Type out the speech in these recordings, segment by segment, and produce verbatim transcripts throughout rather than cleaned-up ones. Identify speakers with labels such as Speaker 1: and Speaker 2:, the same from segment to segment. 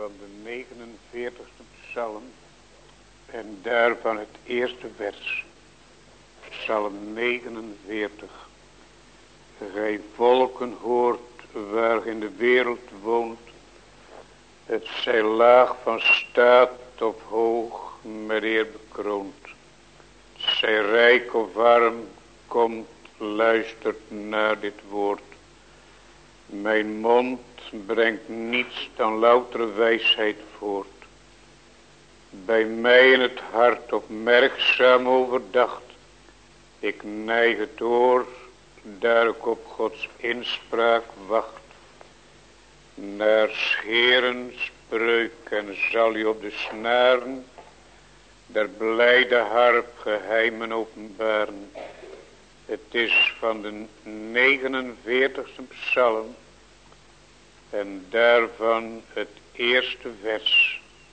Speaker 1: van de negenenveertigste psalm en daarvan het eerste vers. Psalm negenenveertig. Gij volken hoort waar in de wereld woont, het zij laag van staat of hoog met eer bekroond. Zij rijk of arm, komt, luistert naar dit woord. Mijn mond brengt niets dan loutere wijsheid voort. Bij mij in het hart opmerkzaam overdacht. Ik neig het oor, daar ik op Gods inspraak wacht. Naar 's Heeren spreuk en zal u op de snaren der blijde harp geheimen openbaren. Het is van de negenenveertigste psalm en daarvan het eerste vers.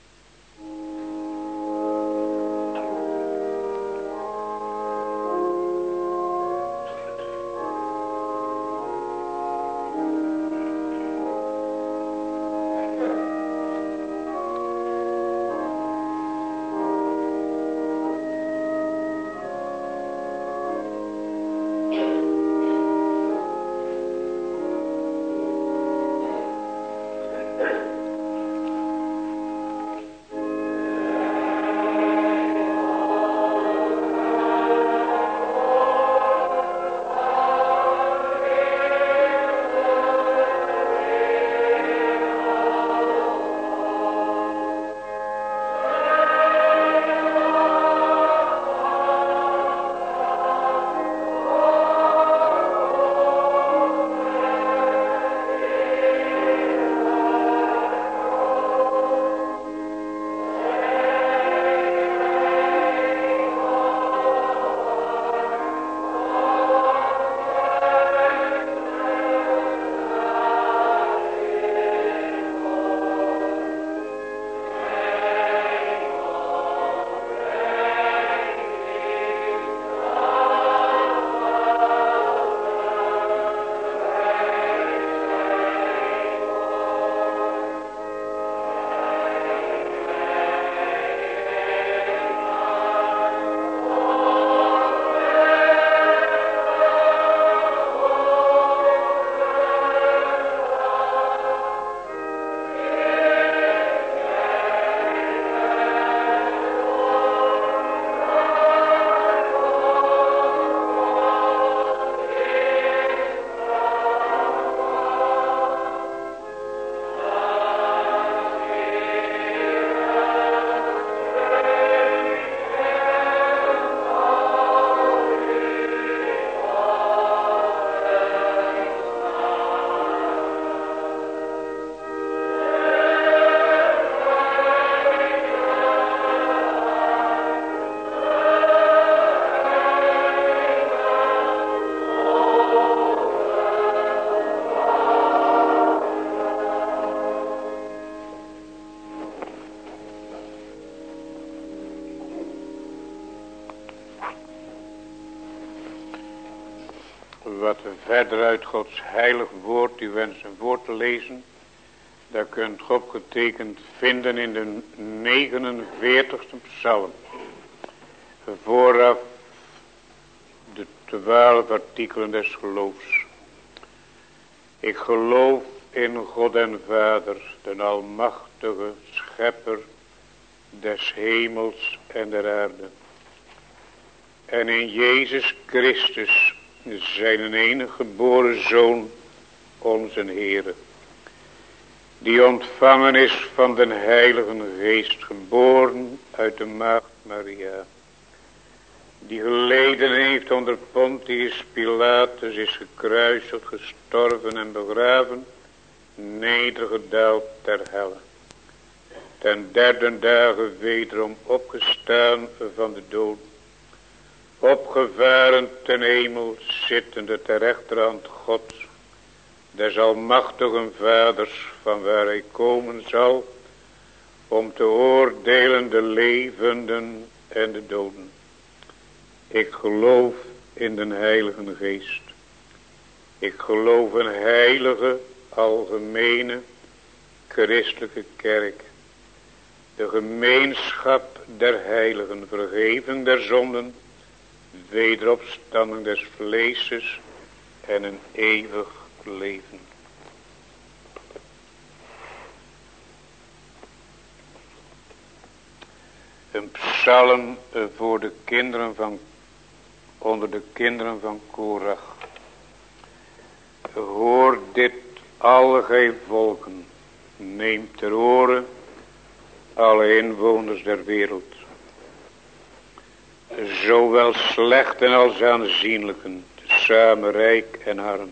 Speaker 1: Wat we verder uit Gods heilig woord u wensen voor te lezen, daar kunt u opgetekend vinden in de negenenveertigste psalm. Vooraf de twaalf artikelen des geloofs. Ik geloof in God en Vader, de almachtige schepper des hemels en der aarde. En in Jezus Christus, zijn enige geboren Zoon, onze Heere, die ontvangen is van den Heiligen Geest, geboren uit de maagd Maria, die geleden heeft onder Pontius Pilatus, is gekruisigd, gestorven en begraven, nedergedaald ter helle, ten derde dagen wederom opgestaan van de dood, opgevaren ten hemel, zittende ter rechterhand Gods, des almachtigen Vaders, van waar hij komen zal, om te oordelen de levenden en de doden. Ik geloof in den Heilige Geest. Ik geloof een heilige, algemene, christelijke kerk, de gemeenschap der heiligen, vergeving der zonden, wederopstanding des vleeses en een eeuwig leven. Een psalm voor de kinderen van, onder de kinderen van Korach. Hoor dit, alle gij volken, neem ter oren, alle inwoners der wereld. Zowel slechten als aanzienlijken, tezamen rijk en arm.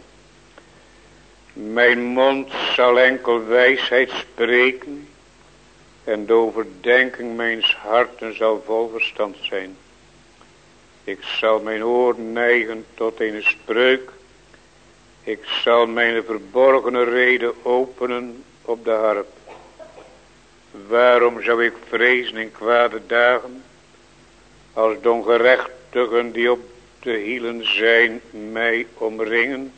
Speaker 1: Mijn mond zal enkel wijsheid spreken, en de overdenking mijns harten zal vol verstand zijn. Ik zal mijn oor neigen tot een spreuk. Ik zal mijn verborgene reden openen op de harp. Waarom zou ik vrezen in kwade dagen, als de ongerechtigen die op de hielen zijn mij omringen,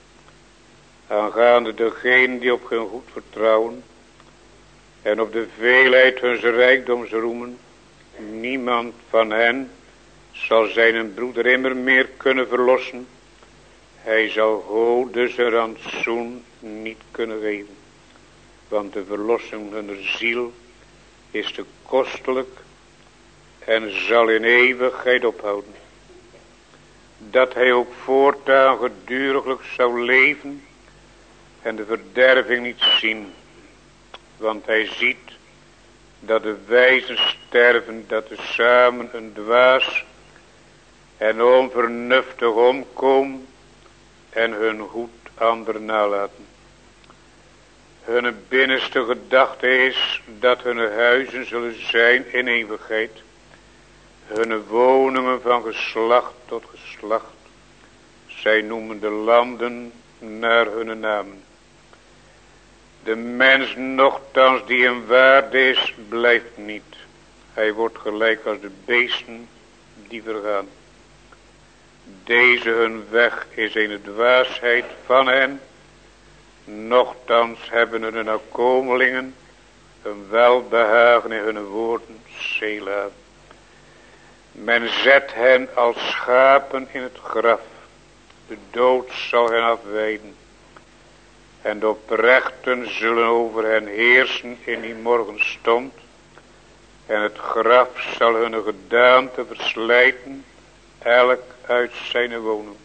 Speaker 1: aangaande degenen die op hun goed vertrouwen, en op de veelheid huns rijkdoms roemen, niemand van hen zal zijn broeder immer meer kunnen verlossen. Hij zal Gode zijn rantsoen niet kunnen geven, want de verlossing hunner ziel is te kostelijk en zal in eeuwigheid ophouden. Dat hij ook voortaan geduriglijk zou leven en de verderving niet zien, want hij ziet dat de wijzen sterven, dat de samen een dwaas en onvernuftig omkomen en hun goed ander nalaten. Hun binnenste gedachte is dat hun huizen zullen zijn in eeuwigheid, hun woningen van geslacht tot geslacht. Zij noemen de landen naar hun namen. De mens nochtans die in waarde is, blijft niet. Hij wordt gelijk als de beesten die vergaan. Deze hun weg is een dwaasheid van hen. Nochtans hebben hun nakomelingen een welbehagen in hun woorden, Sela. Men zet hen als schapen in het graf. De dood zal hen afweiden. En de oprechten zullen over hen heersen in die morgenstond. En het graf zal hun gedaante verslijten, elk uit zijn woning.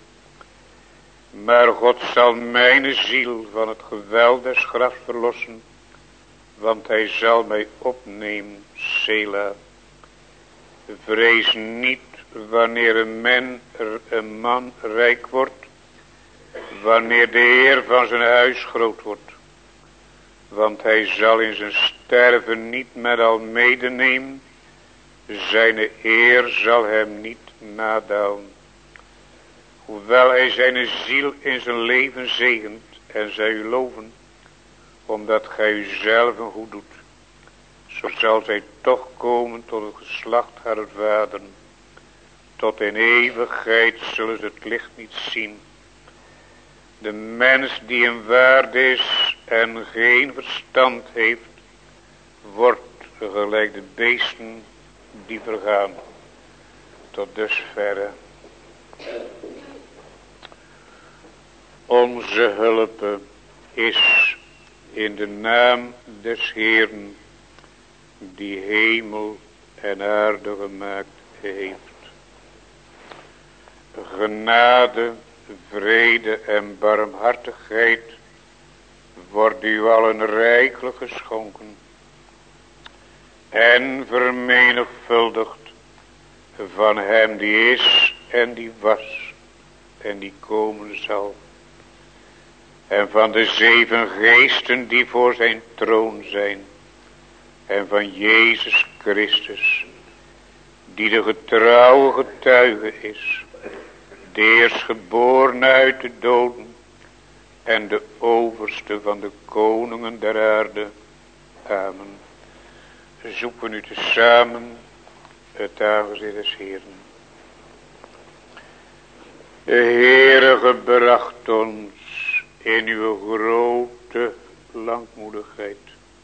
Speaker 1: Maar God zal mijn ziel van het geweld des grafs verlossen, want hij zal mij opnemen, Sela. Vrees niet wanneer een, man, een man rijk wordt, wanneer de Heer van zijn huis groot wordt. Want hij zal in zijn sterven niet met al medenemen, zijn eer zal hem niet nadalen. Hoewel hij zijn ziel in zijn leven zegent en zij u loven, omdat gij u zelf goed doet, zo zal zij toch komen tot het geslacht haar vaderen. Tot in eeuwigheid zullen ze het licht niet zien. De mens die in waarde is en geen verstand heeft, wordt gelijk de beesten die vergaan. Tot dusverre. Onze hulp is in de naam des Heeren, die hemel en aarde gemaakt heeft. Genade, vrede en barmhartigheid wordt u allen rijkelijk geschonken en vermenigvuldigd van hem die is en die was en die komen zal, en van de zeven geesten die voor zijn troon zijn, en van Jezus Christus, die de getrouwe getuige is, de eerstgeboren uit de doden en de overste van de koningen der aarde. Amen. Zoeken u tezamen het aangezicht des Heeren. De Heere gebracht ons in uw grote langmoedigheid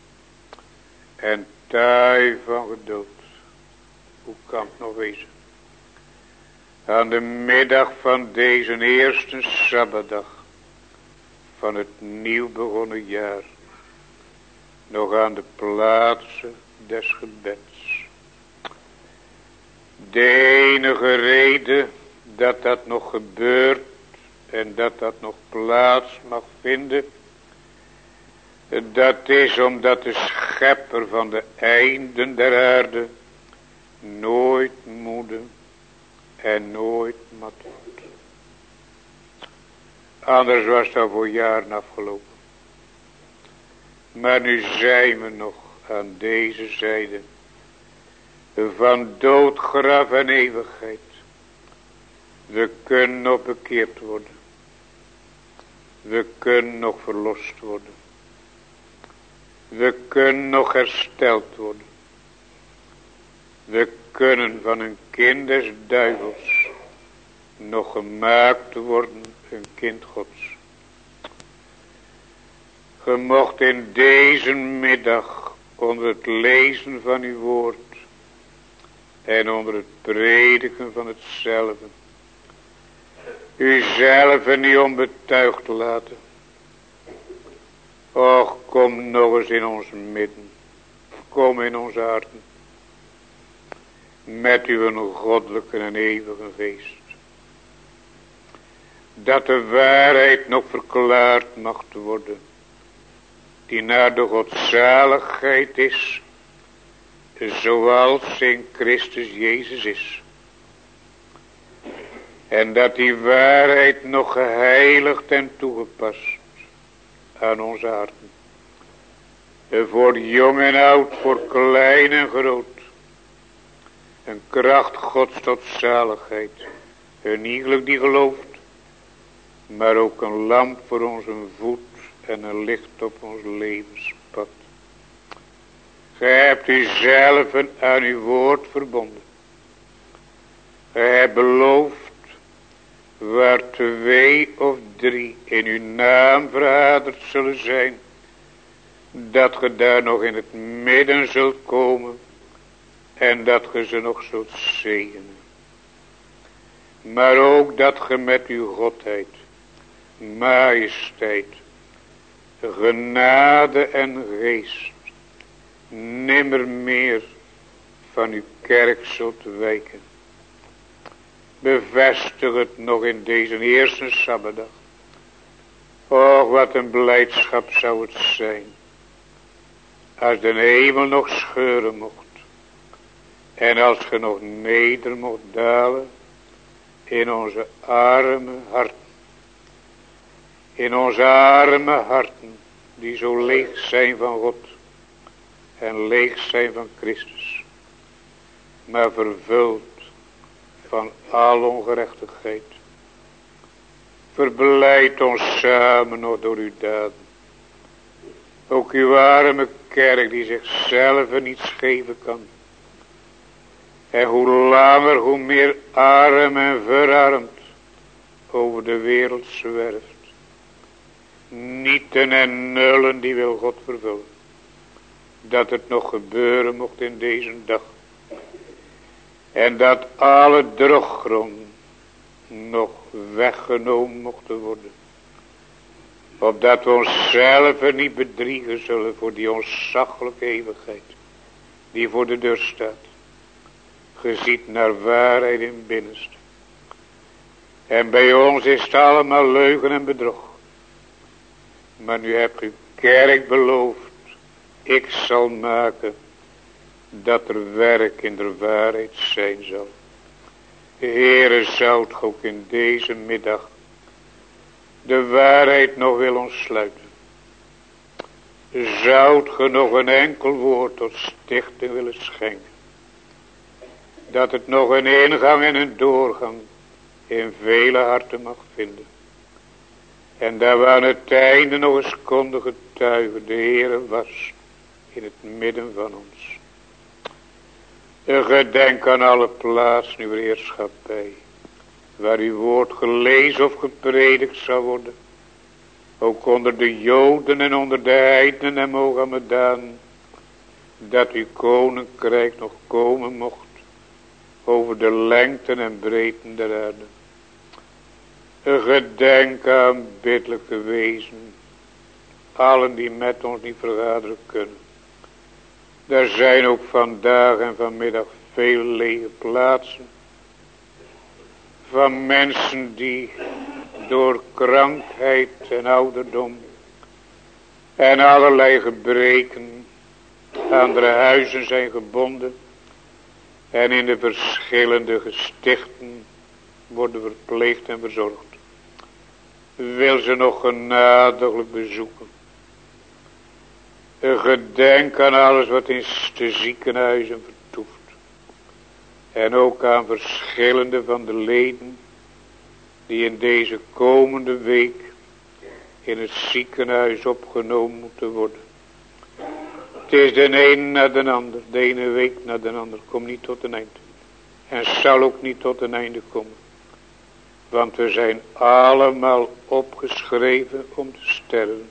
Speaker 1: en taai van geduld. Hoe kan het nog wezen? Aan de middag van deze eerste Sabbatdag van het nieuw begonnen jaar, nog aan de plaatsen des gebeds. De enige reden dat dat nog gebeurt en dat dat nog plaats mag vinden, dat is omdat de schepper van de einden der aarde nooit moede en nooit mat wordt. Anders was dat voor jaren afgelopen. Maar nu zijn we nog aan deze zijde van dood, graf en eeuwigheid. We kunnen nog bekeerd worden. We kunnen nog verlost worden. We kunnen nog hersteld worden. We kunnen van een kind des duivels nog gemaakt worden een kind Gods. Ge mocht in deze middag onder het lezen van uw woord en onder het prediken van hetzelfde uzelf niet onbetuigd laten. Och, kom nog eens in ons midden. Kom in onze harten. Met uw goddelijke en eeuwige geest. Dat de waarheid nog verklaard mag worden. Die naar de godzaligheid is. Zoals in Christus Jezus is. En dat die waarheid nog geheiligd en toegepast aan onze harten. Voor jong en oud, voor klein en groot. Een kracht Gods tot zaligheid. Een iegelijk die gelooft. Maar ook een lamp voor onze voet en een licht op ons levenspad. Gij hebt u zelf aan uw woord verbonden. Gij hebt beloofd. Waar twee of drie in uw naam vergaderd zullen zijn. Dat ge daar nog in het midden zult komen. En dat ge ze nog zult zegenen. Maar ook dat ge met uw godheid, majesteit, genade en geest nimmer meer van uw kerk zult wijken. Bevestig het nog in deze eerste Sabbatdag. Och, wat een blijdschap zou het zijn. Als de hemel nog scheuren mocht. En als ge nog neder mocht dalen. In onze arme harten. In onze arme harten. Die zo leeg zijn van God. En leeg zijn van Christus. Maar vervuld van al ongerechtigheid. Verblijd ons samen nog door uw daden. Ook uw arme kerk die zichzelf niets geven kan. En hoe langer hoe meer arm en verarmd over de wereld zwerft. Nieten en nullen die wil God vervullen. Dat het nog gebeuren mocht in deze dag. En dat alle droggronden nog weggenomen mochten worden. Opdat we onszelf niet bedriegen zullen voor die ontzaglijke eeuwigheid. Die voor de deur staat. Ge ziet naar waarheid in binnenste. En bij ons is het allemaal leugen en bedrog. Maar nu hebt uw kerk beloofd. Ik zal maken. Dat er werk in de waarheid zijn zal. Heere, zoudt ook in deze middag de waarheid nog willen ontsluiten. Zoudt ge nog een enkel woord tot stichting willen schenken. Dat het nog een ingang en een doorgang in vele harten mag vinden. En dat we aan het einde nog eens konden getuigen. De Heere was in het midden van ons. Gedenk aan alle plaatsen uw heerschappij. Waar uw woord gelezen of gepredikt zal worden. Ook onder de Joden en onder de heidenen en Mohammedanen. dat uw koninkrijk nog komen mocht over de lengten en breedten der aarde. Gedenk aan biddelijke wezen, allen die met ons niet vergaderen kunnen. Er zijn ook vandaag en vanmiddag veel lege plaatsen, van mensen die door krankheid en ouderdom en allerlei gebreken aan de huizen zijn gebonden en in de verschillende gestichten worden verpleegd en verzorgd. Wil ze nog genadiglijk bezoeken. Gedenk aan alles wat in de ziekenhuizen vertoeft. En ook aan verschillende van de leden die in deze komende week in het ziekenhuis opgenomen moeten worden. Het is de een na de ander, de ene week na de ander, komt niet tot een eind. En zal ook niet tot een einde komen. Want we zijn allemaal opgeschreven om te sterven.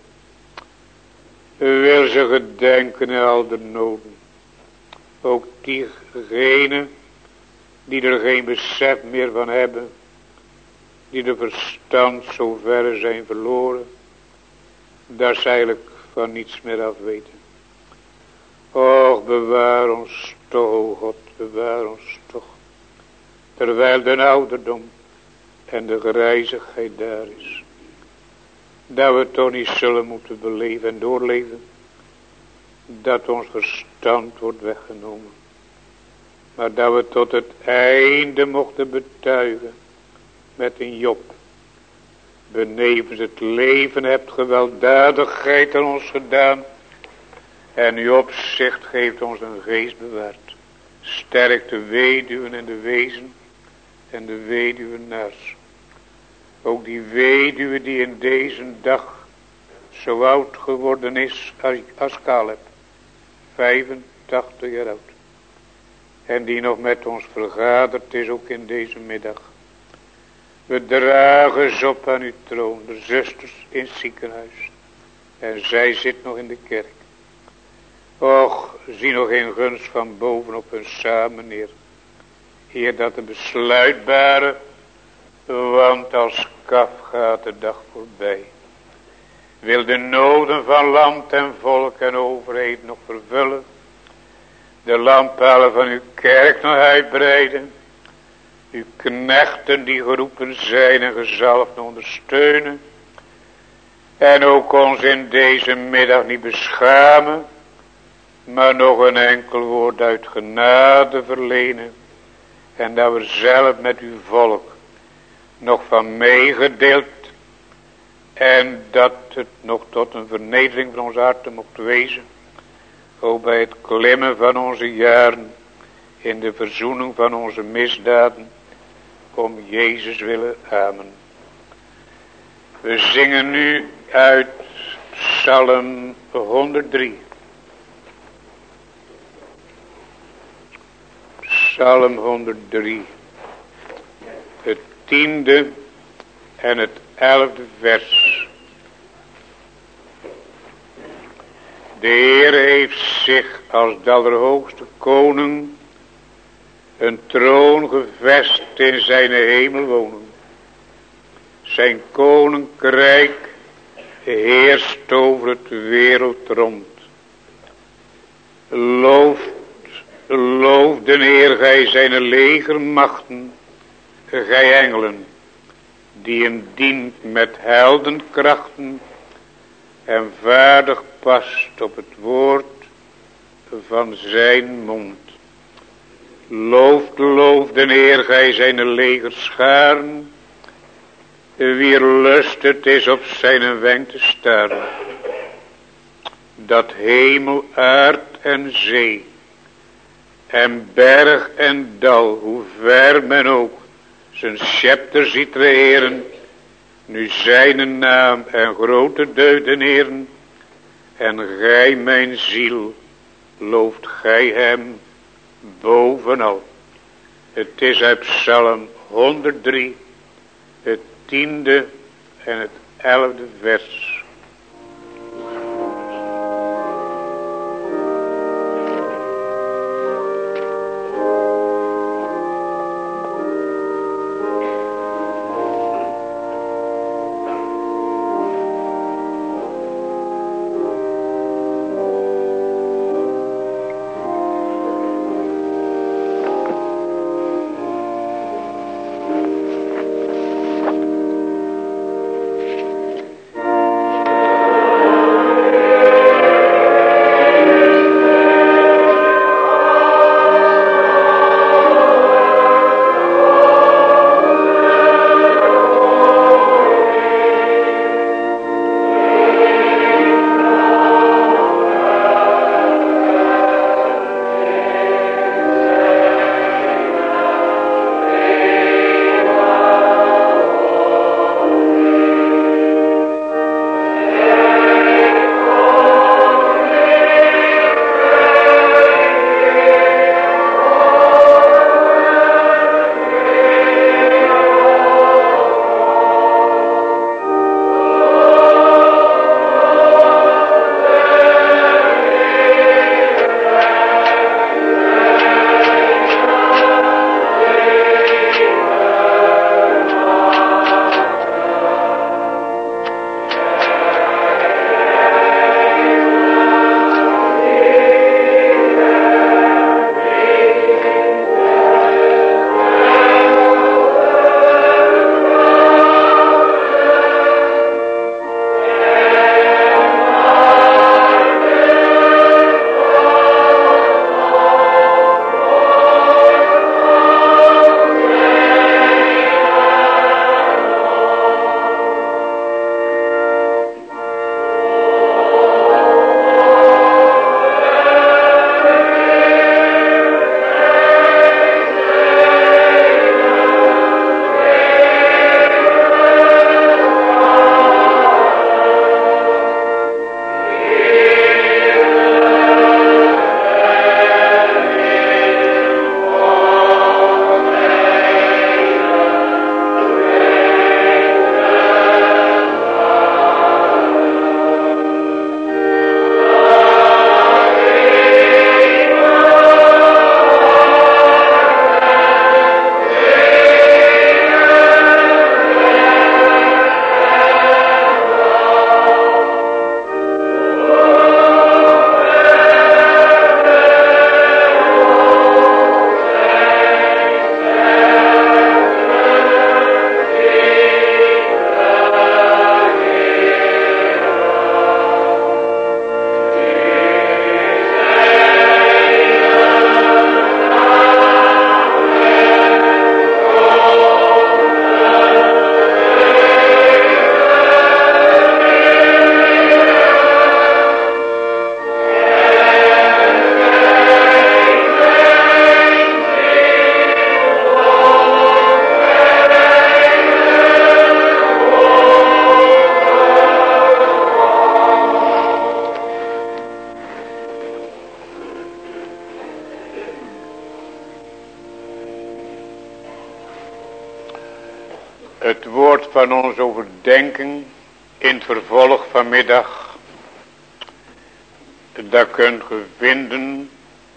Speaker 1: Wil ze gedenken in al de noden. Ook diegenen die er geen besef meer van hebben. Die de verstand zo ver zijn verloren. Dat ze eigenlijk van niets meer af weten. Och, bewaar ons toch, o God, bewaar ons toch. Terwijl de ouderdom en de grijzigheid daar is. Dat we toch niet zullen moeten beleven en doorleven. Dat ons verstand wordt weggenomen. Maar dat we tot het einde mochten betuigen. Met een Job. Benevens het leven hebt gewelddadigheid aan ons gedaan. En uw opzicht geeft ons een geest bewaard. Sterk de weduwen en de wezen. En de weduwenaars. Ook die weduwe die in deze dag zo oud geworden is als Caleb. vijfentachtig jaar oud. En die nog met ons vergaderd is ook in deze middag. We dragen ze op aan uw troon. De zusters in het ziekenhuis. En zij zit nog in de kerk. Och, zie nog in gunst van boven op hun samen neer. Heer, dat de besluitbare, want als kaf gaat de dag voorbij. Wil de noden van land en volk en overheid nog vervullen. De lampalen van uw kerk nog uitbreiden. Uw knechten die geroepen zijn en gezalfd ondersteunen. En ook ons in deze middag niet beschamen. Maar nog een enkel woord uit genade verlenen. En dat we zelf met uw volk nog van meegedeeld. En dat het nog tot een vernedering van ons harten mocht wezen. Ook bij het klimmen van onze jaren. In de verzoening van onze misdaden. Om Jezus willen. Amen. We zingen nu uit Psalm honderddrie. Psalm honderddrie. Het tiende en het elfde vers. De Heer heeft zich als de allerhoogste koning een troon gevest in zijn hemel wonen. Zijn koninkrijk heerst over het wereld rond. Loof, loof de Heer, gij zijn legermachten, gij engelen, die hem dient met heldenkrachten en vaardig past op het woord van zijn mond. Loof, loof de Heer, gij zijn legerscharen, wier lust het is op zijn wenk te staren. Dat hemel, aard en zee, en berg en dal, hoe ver men ook zijn scepter ziet regeren, nu zijn naam en grote deugden heren, en gij mijn ziel, looft gij hem bovenal. Het is uit Psalm honderddrie, het tiende en het elfde vers. Het woord van onze overdenking in het vervolg vanmiddag, dat kunt ge vinden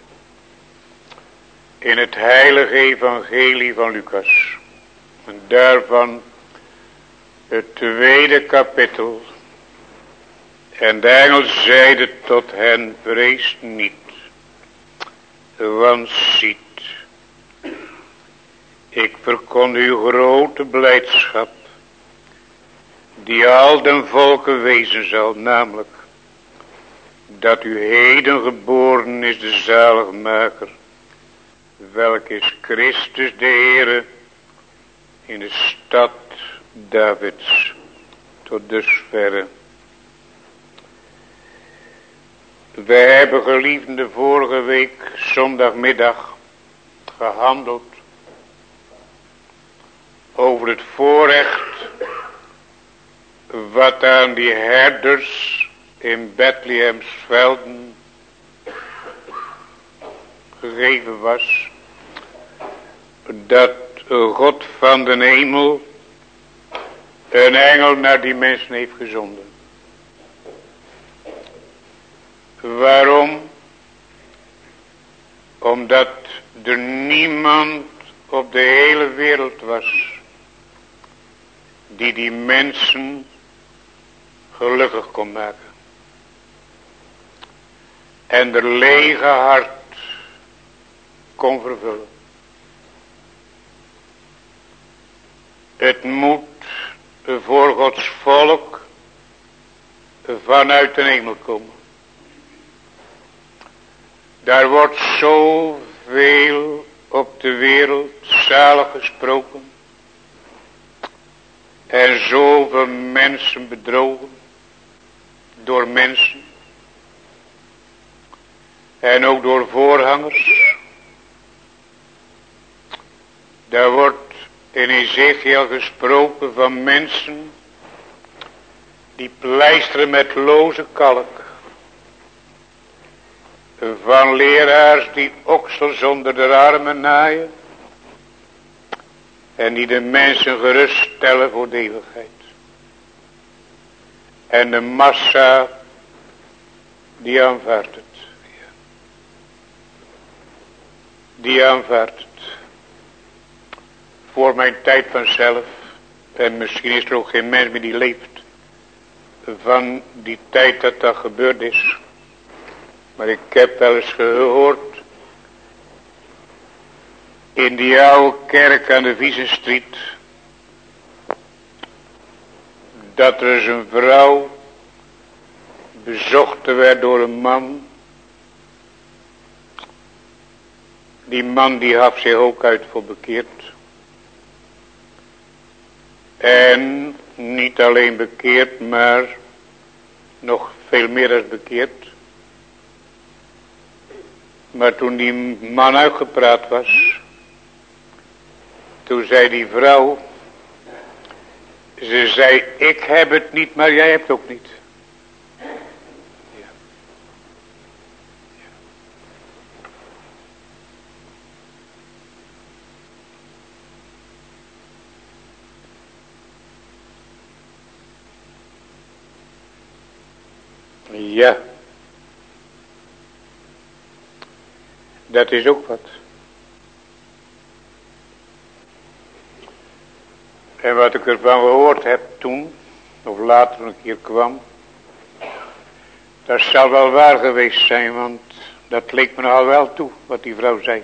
Speaker 1: in het heilige evangelie van Lucas. En daarvan het tweede kapittel. En de engel zeide tot hen, vrees niet, want ziet, ik verkondig u grote blijdschap, die al den volken wezen zal, namelijk, dat u heden geboren is de zaligmaker, welk is Christus de Heere, in de stad Davids, tot dusverre. Wij hebben, geliefden, vorige week zondagmiddag gehandeld over het voorrecht wat aan die herders in Bethlehems velden gegeven was, dat God van de hemel een engel naar die mensen heeft gezonden. Waarom? Omdat er niemand op de hele wereld was die die mensen gelukkig kon maken. En de lege hart kon vervullen. Het moet voor Gods volk vanuit de hemel komen. Daar wordt zoveel op de wereld zalig gesproken. En zoveel mensen bedrogen. Door mensen. En ook door voorhangers. Daar wordt in Ezekiel gesproken van mensen die pleisteren met loze kalk. Van leraars die oksels onder de armen naaien. En die de mensen geruststellen voor de eeuwigheid. En de massa die aanvaardt het. Die aanvaardt het. Voor mijn tijd vanzelf. En misschien is er ook geen mens meer die leeft. Van die tijd dat dat gebeurd is. Maar ik heb wel eens gehoord. In die oude kerk aan de Wiesenstriet. Dat er eens een vrouw bezocht werd door een man. Die man die gaf zich ook uit voor bekeerd. En niet alleen bekeerd, maar nog veel meer dan bekeerd. Maar toen die man uitgepraat was, toen zei die vrouw, ze zei, ik heb het niet, maar jij hebt het ook niet. Ja. Ja. Dat is ook wat. En wat ik ervan gehoord heb toen, of later een keer kwam, dat zal wel waar geweest zijn, want dat leek me nogal wel toe, wat die vrouw zei.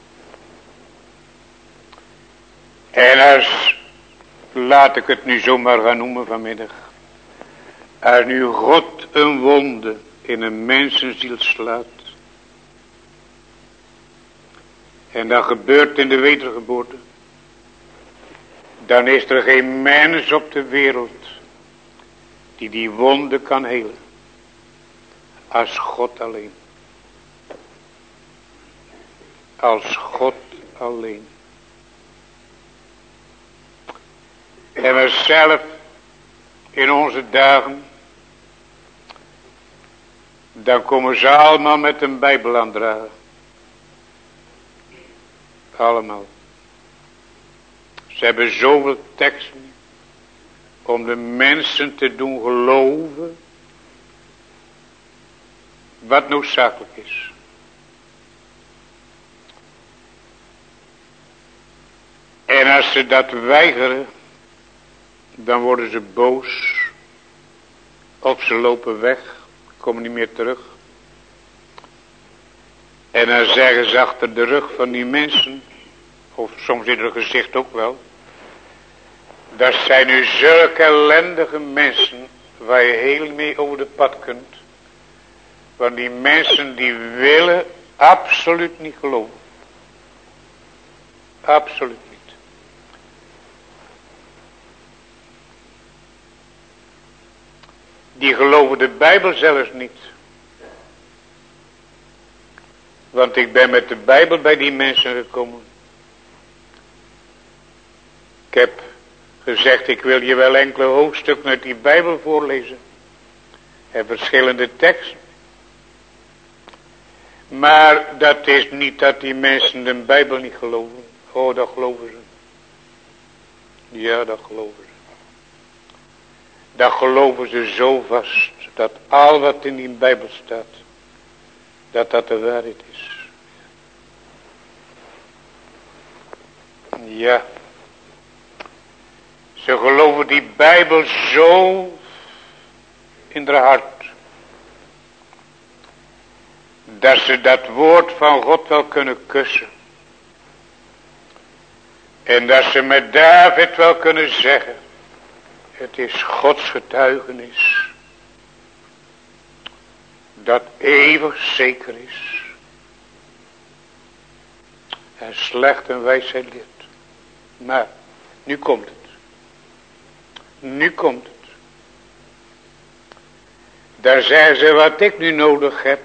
Speaker 1: En als, laat ik het nu zomaar gaan noemen vanmiddag, als nu God een wonde in een mensenziel slaat, en dat gebeurt in de wedergeboorte, dan is er geen mens op de wereld die die wonde kan helen. Als God alleen. Als God alleen. En we zelf in onze dagen, dan komen ze allemaal met een Bijbel aandragen. Allemaal. Ze hebben zoveel teksten. om de mensen te doen geloven wat noodzakelijk is. En als ze dat weigeren, dan worden ze boos. Of ze lopen weg, komen niet meer terug. En dan zeggen ze achter de rug van die mensen, of soms in hun gezicht ook wel, dat zijn nu zulke ellendige mensen waar je heel mee over de pad kunt. Want die mensen die willen absoluut niet geloven. Absoluut niet. Die geloven de Bijbel zelfs niet. Want ik ben met de Bijbel bij die mensen gekomen. Ik heb gezegd, ik wil je wel enkele hoofdstukken uit die Bijbel voorlezen. En verschillende teksten. Maar dat is niet dat die mensen de Bijbel niet geloven. Oh, dat geloven ze. Ja, dat geloven ze. Dat geloven ze zo vast. Dat al wat in die Bijbel staat. Dat dat de waarheid is. Ja. Ze geloven die Bijbel zo in haar hart. Dat ze dat woord van God wel kunnen kussen. En dat ze met David wel kunnen zeggen. Het is Gods getuigenis. Dat eeuwig zeker is. En slecht en wijsheid leert. Maar nu komt het. Nu komt het. Daar zeggen ze wat ik nu nodig heb.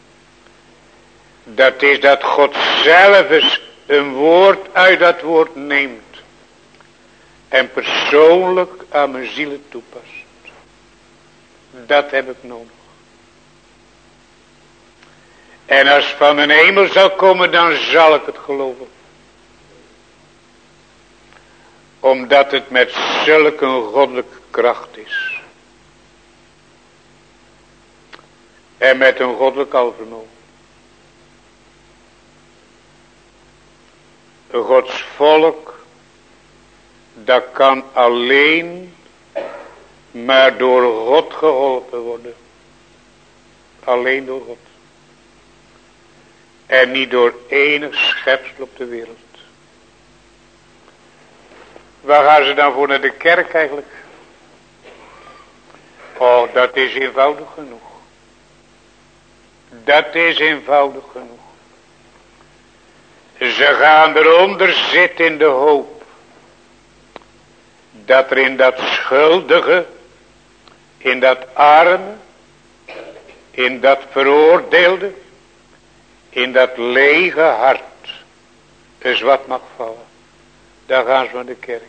Speaker 1: Dat is dat God zelf eens een woord uit dat woord neemt. En persoonlijk aan mijn zielen toepast. Dat heb ik nodig. En als het van een hemel zal komen, dan zal ik het geloven. Omdat het met zulke goddelijke kracht is. En met een goddelijk alvermogen. Gods volk, dat kan alleen maar door God geholpen worden. Alleen door God. En niet door enig schepsel op de wereld. Waar gaan ze dan voor naar de kerk eigenlijk? Oh, dat is eenvoudig genoeg. Dat is eenvoudig genoeg. Ze gaan eronder zitten in de hoop. Dat er in dat schuldige, in dat arme, in dat veroordeelde, in dat lege hart, eens wat mag vallen. Daar gaan ze naar de kerk.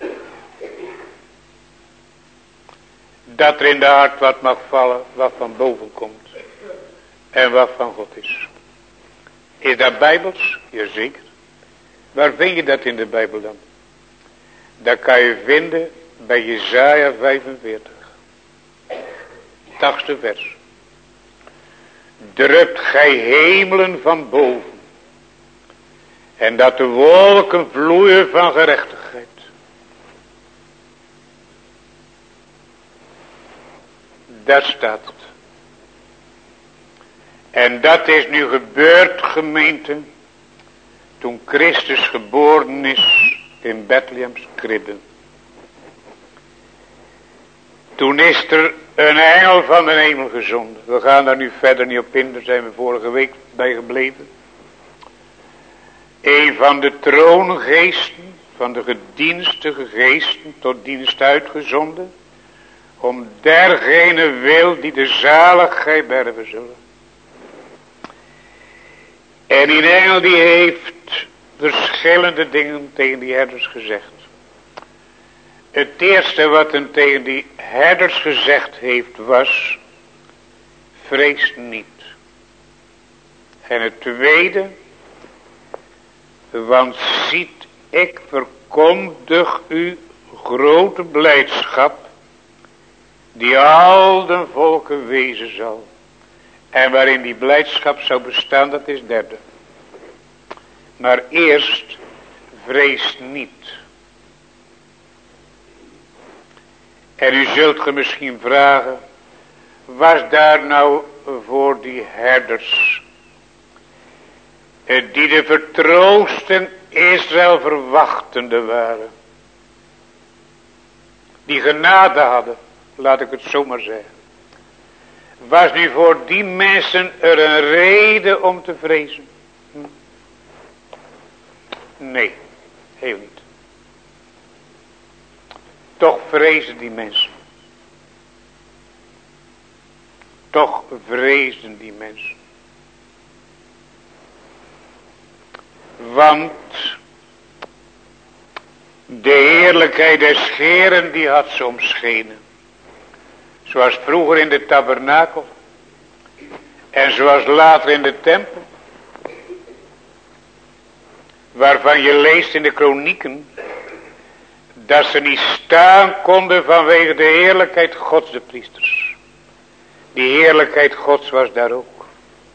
Speaker 1: Dat er in de hart wat mag vallen, wat van boven komt. En wat van God is. Is dat bijbels? Jazeker. Waar vind je dat in de Bijbel dan? Dat kan je vinden bij Jesaja vijfenveertig. Tachtigste vers. Drupt gij hemelen van boven. En dat de wolken vloeien van gerechtigheid. Dat staat het. En dat is nu gebeurd, gemeente, toen Christus geboren is in Bethlehems kribbe. Toen is er een engel van de hemel gezonden. We gaan daar nu verder niet op in, daar zijn we vorige week bij gebleven. Een van de troongeesten, van de gedienstige geesten tot dienst uitgezonden. Om dergene wil die de zaligheid berven zullen. En die engel die heeft verschillende dingen tegen die herders gezegd. Het eerste wat hem tegen die herders gezegd heeft was, vrees niet. En het tweede, want ziet, ik verkondig u grote blijdschap, die al de volken wezen zal. En waarin die blijdschap zou bestaan, dat is derde. Maar eerst, vrees niet. En u zult ge misschien vragen, was daar nou voor die herders, die de vertroosten Israël verwachtende waren, die genade hadden, laat ik het zo maar zeggen. Was nu voor die mensen er een reden om te vrezen? Hm? Nee, heel niet. Toch vrezen die mensen. Toch vrezen die mensen. Want de heerlijkheid des Heeren die had ze omschenen. Zoals vroeger in de tabernakel. En zoals later in de tempel. Waarvan je leest in de kronieken. Dat ze niet staan konden vanwege de heerlijkheid Gods, de priesters. Die heerlijkheid Gods was daar ook.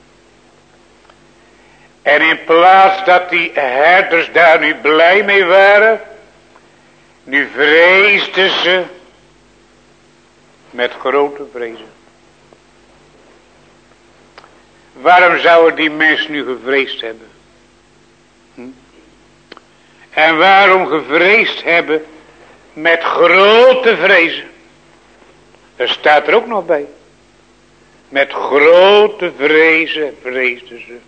Speaker 1: En in plaats dat die herders daar nu blij mee waren. Nu vreesden ze. Met grote vrezen. Waarom zouden die mensen nu gevreesd hebben? Hm? En waarom gevreesd hebben met grote vrezen? Er staat er ook nog bij. Met grote vrezen vreesden ze.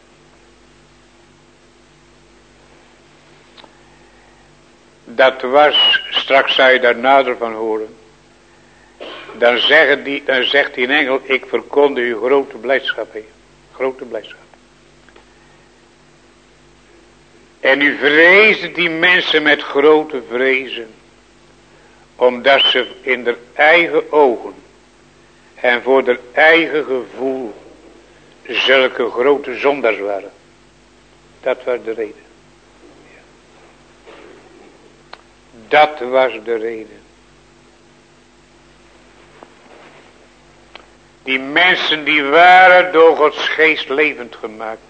Speaker 1: Dat was, straks zou je daar nader van horen. Dan, zeggen die, dan zegt die engel, ik verkonde u grote blijdschap. He. Grote blijdschap. En nu vrezen die mensen met grote vrezen. Omdat ze in hun eigen ogen. En voor hun eigen gevoel. Zulke grote zondaars waren. Dat was de reden. Dat was de reden. Die mensen die waren door Gods geest levend gemaakt.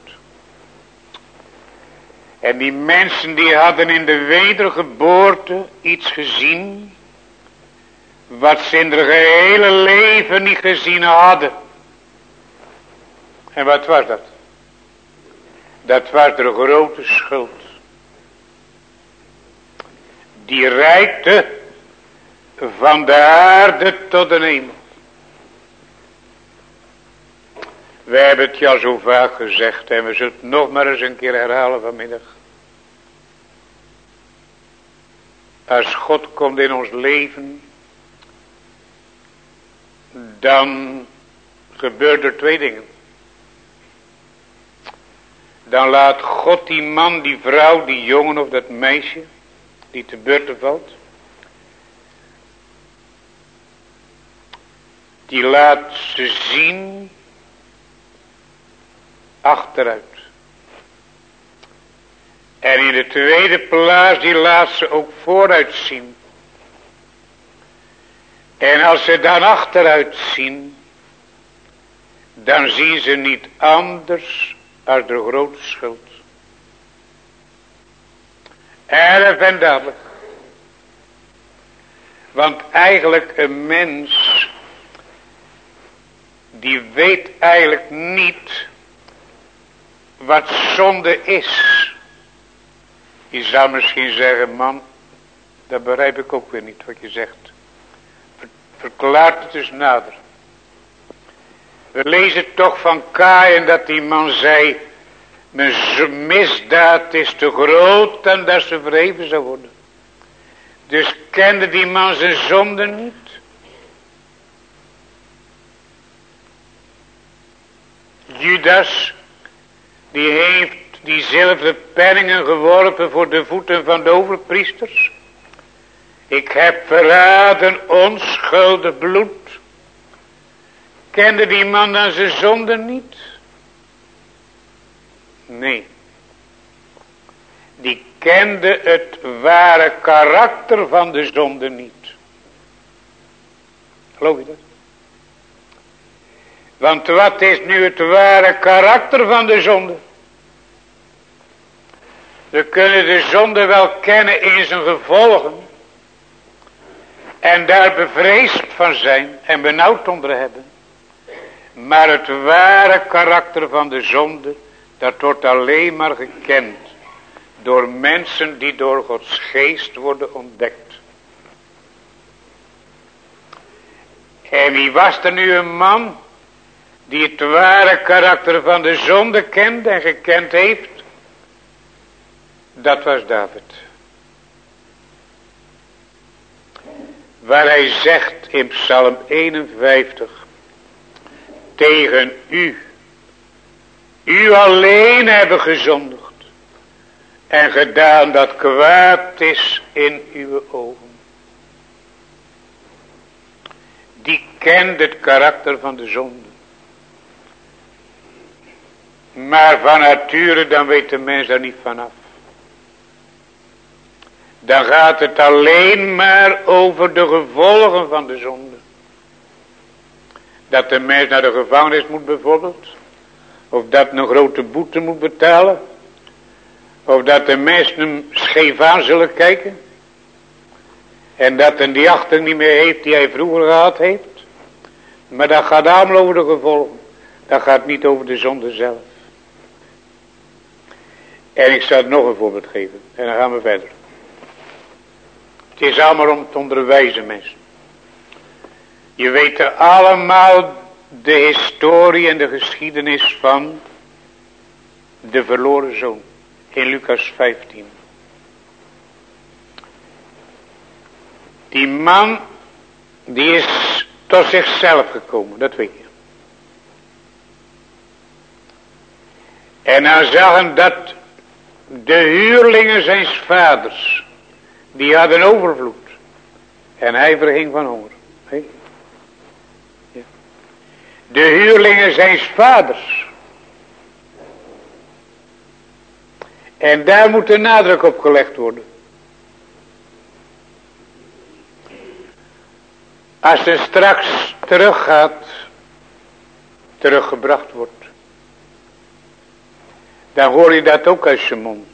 Speaker 1: En die mensen die hadden in de wedergeboorte iets gezien. Wat ze in hun gehele leven niet gezien hadden. En wat was dat? Dat was de grote schuld. Die reikte van de aarde tot de hemel. We hebben het ja zo vaak gezegd en we zullen het nog maar eens een keer herhalen vanmiddag. Als God komt in ons leven, dan gebeurt er twee dingen. Dan laat God die man, die vrouw, die jongen of dat meisje, die te beurten valt, die laat ze zien achteruit. En in de tweede plaats, die laat ze ook vooruit zien. En als ze dan achteruit zien, dan zien ze niet anders als de grote schuld. Erg en dadelijk. Want eigenlijk een mens, die weet eigenlijk niet wat zonde is. Je zou misschien zeggen, man, dat begrijp ik ook weer niet wat je zegt. Ver, verklaart het dus nader. We lezen toch van Kaïn dat die man zei, mijn misdaad is te groot en dat ze verheven zou worden. Dus kende die man zijn zonde niet. Judas, die heeft die zilveren penningen geworpen voor de voeten van de overpriesters. Ik heb verraden onschuldig bloed. Kende die man dan zijn zonde niet? Nee. Die kende het ware karakter van de zonde niet. Geloof je dat? Want wat is nu het ware karakter van de zonde? We kunnen de zonde wel kennen in zijn gevolgen. En daar bevreesd van zijn en benauwd onder hebben. Maar het ware karakter van de zonde, dat wordt alleen maar gekend door mensen die door Gods geest worden ontdekt. En wie was er nu een man die het ware karakter van de zonde kende en gekend heeft? Dat was David. Waar hij zegt in Psalm eenenvijftig. Tegen u. U alleen hebben gezondigd. En gedaan dat kwaad is in uw ogen. Die kent het karakter van de zonde. Maar van nature dan weet de mens daar niet vanaf. Dan gaat het alleen maar over de gevolgen van de zonde. Dat de mens naar de gevangenis moet bijvoorbeeld. Of dat een grote boete moet betalen. Of dat de mensen hem scheef aan zullen kijken. En dat hij die achting niet meer heeft die hij vroeger gehad heeft. Maar dat gaat allemaal over de gevolgen. Dat gaat niet over de zonde zelf. En ik zal nog een voorbeeld geven. En dan gaan we verder. Het is allemaal om te onderwijzen, mensen. Je weet allemaal de historie en de geschiedenis van de verloren zoon. In Lucas vijftien. Die man, die is tot zichzelf gekomen, dat weet je. En dan zagen dat de huurlingen zijns vaders, die hadden overvloed. En hij verging van honger. He? Ja. De huurlingen zijns vaders. En daar moet de nadruk op gelegd worden. Als er straks teruggaat, teruggebracht wordt. Dan hoor je dat ook uit zijn mond.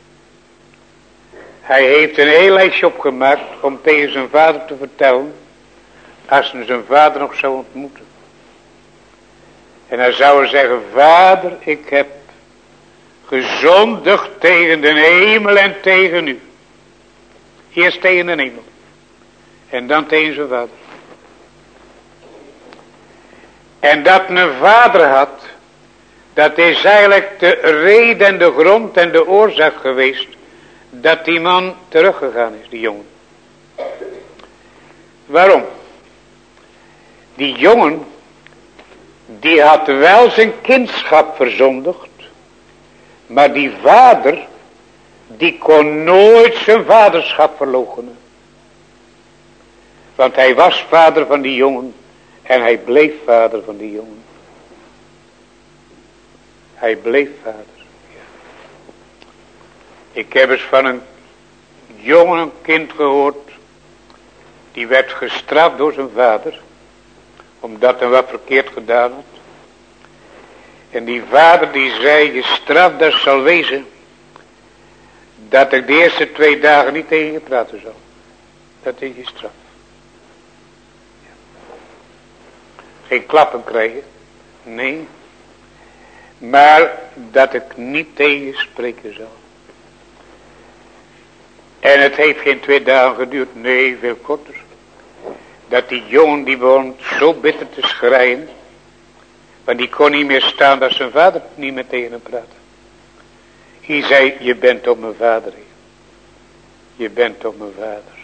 Speaker 1: Hij heeft een heel lijstje opgemaakt om tegen zijn vader te vertellen. Als hij zijn vader nog zou ontmoeten. En hij zou zeggen, vader, ik heb gezondigd tegen de hemel en tegen u. Eerst tegen de hemel. En dan tegen zijn vader. En dat een vader had, dat is eigenlijk de reden en de grond en de oorzaak geweest dat die man teruggegaan is, die jongen. Waarom? Die jongen, die had wel zijn kindschap verzondigd, maar die vader, die kon nooit zijn vaderschap verloochenen. Want hij was vader van die jongen en hij bleef vader van die jongen. Hij bleef vader. Ja. Ik heb eens van een jongen, een kind gehoord. Die werd gestraft door zijn vader. Omdat hij wat verkeerd gedaan had. En die vader die zei, je straf dat zal wezen. Dat ik de eerste twee dagen niet tegen je praten zal. Dat is je straf. Ja. Geen klappen krijgen. Nee. Maar dat ik niet tegen je spreken zal. En het heeft geen twee dagen geduurd. Nee, veel korter. Dat die jongen die begon zo bitter te schreien. Want die kon niet meer staan dat zijn vader niet meer tegen hem praatte. Hij zei, je bent toch mijn vader. Heer. Je bent toch mijn vader.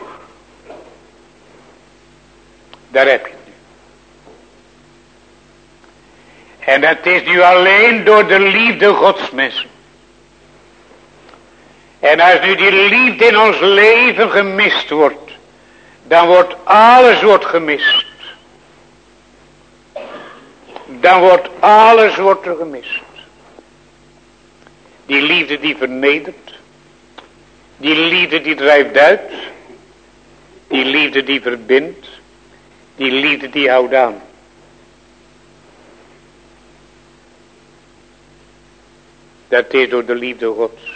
Speaker 1: Daar heb je het nu. En dat is nu alleen door de liefde Gods mensen. En als nu die liefde in ons leven gemist wordt, dan wordt alles wordt gemist. Dan wordt alles wordt er gemist. Die liefde die vernedert. Die liefde die drijft uit. Die liefde die verbindt. Die liefde die houdt aan. Dat is door de liefde Gods.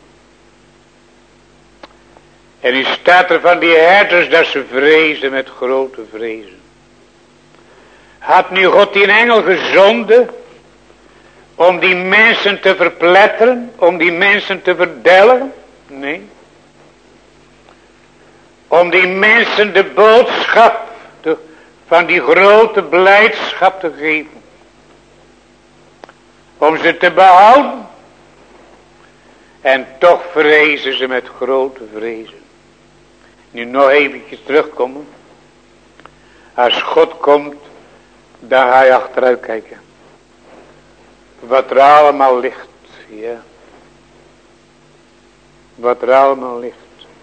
Speaker 1: En nu staat er van die herders dat ze vrezen met grote vrezen. Had nu God die engel gezonden om die mensen te verpletteren, om die mensen te verdelgen? Nee. Om die mensen de boodschap de, van die grote blijdschap te geven. Om ze te behouden. En toch vrezen ze met grote vrezen. Nu nog eventjes terugkomen. Als God komt, dan ga je achteruit kijken. Wat er allemaal ligt. Ja. Wat er allemaal ligt.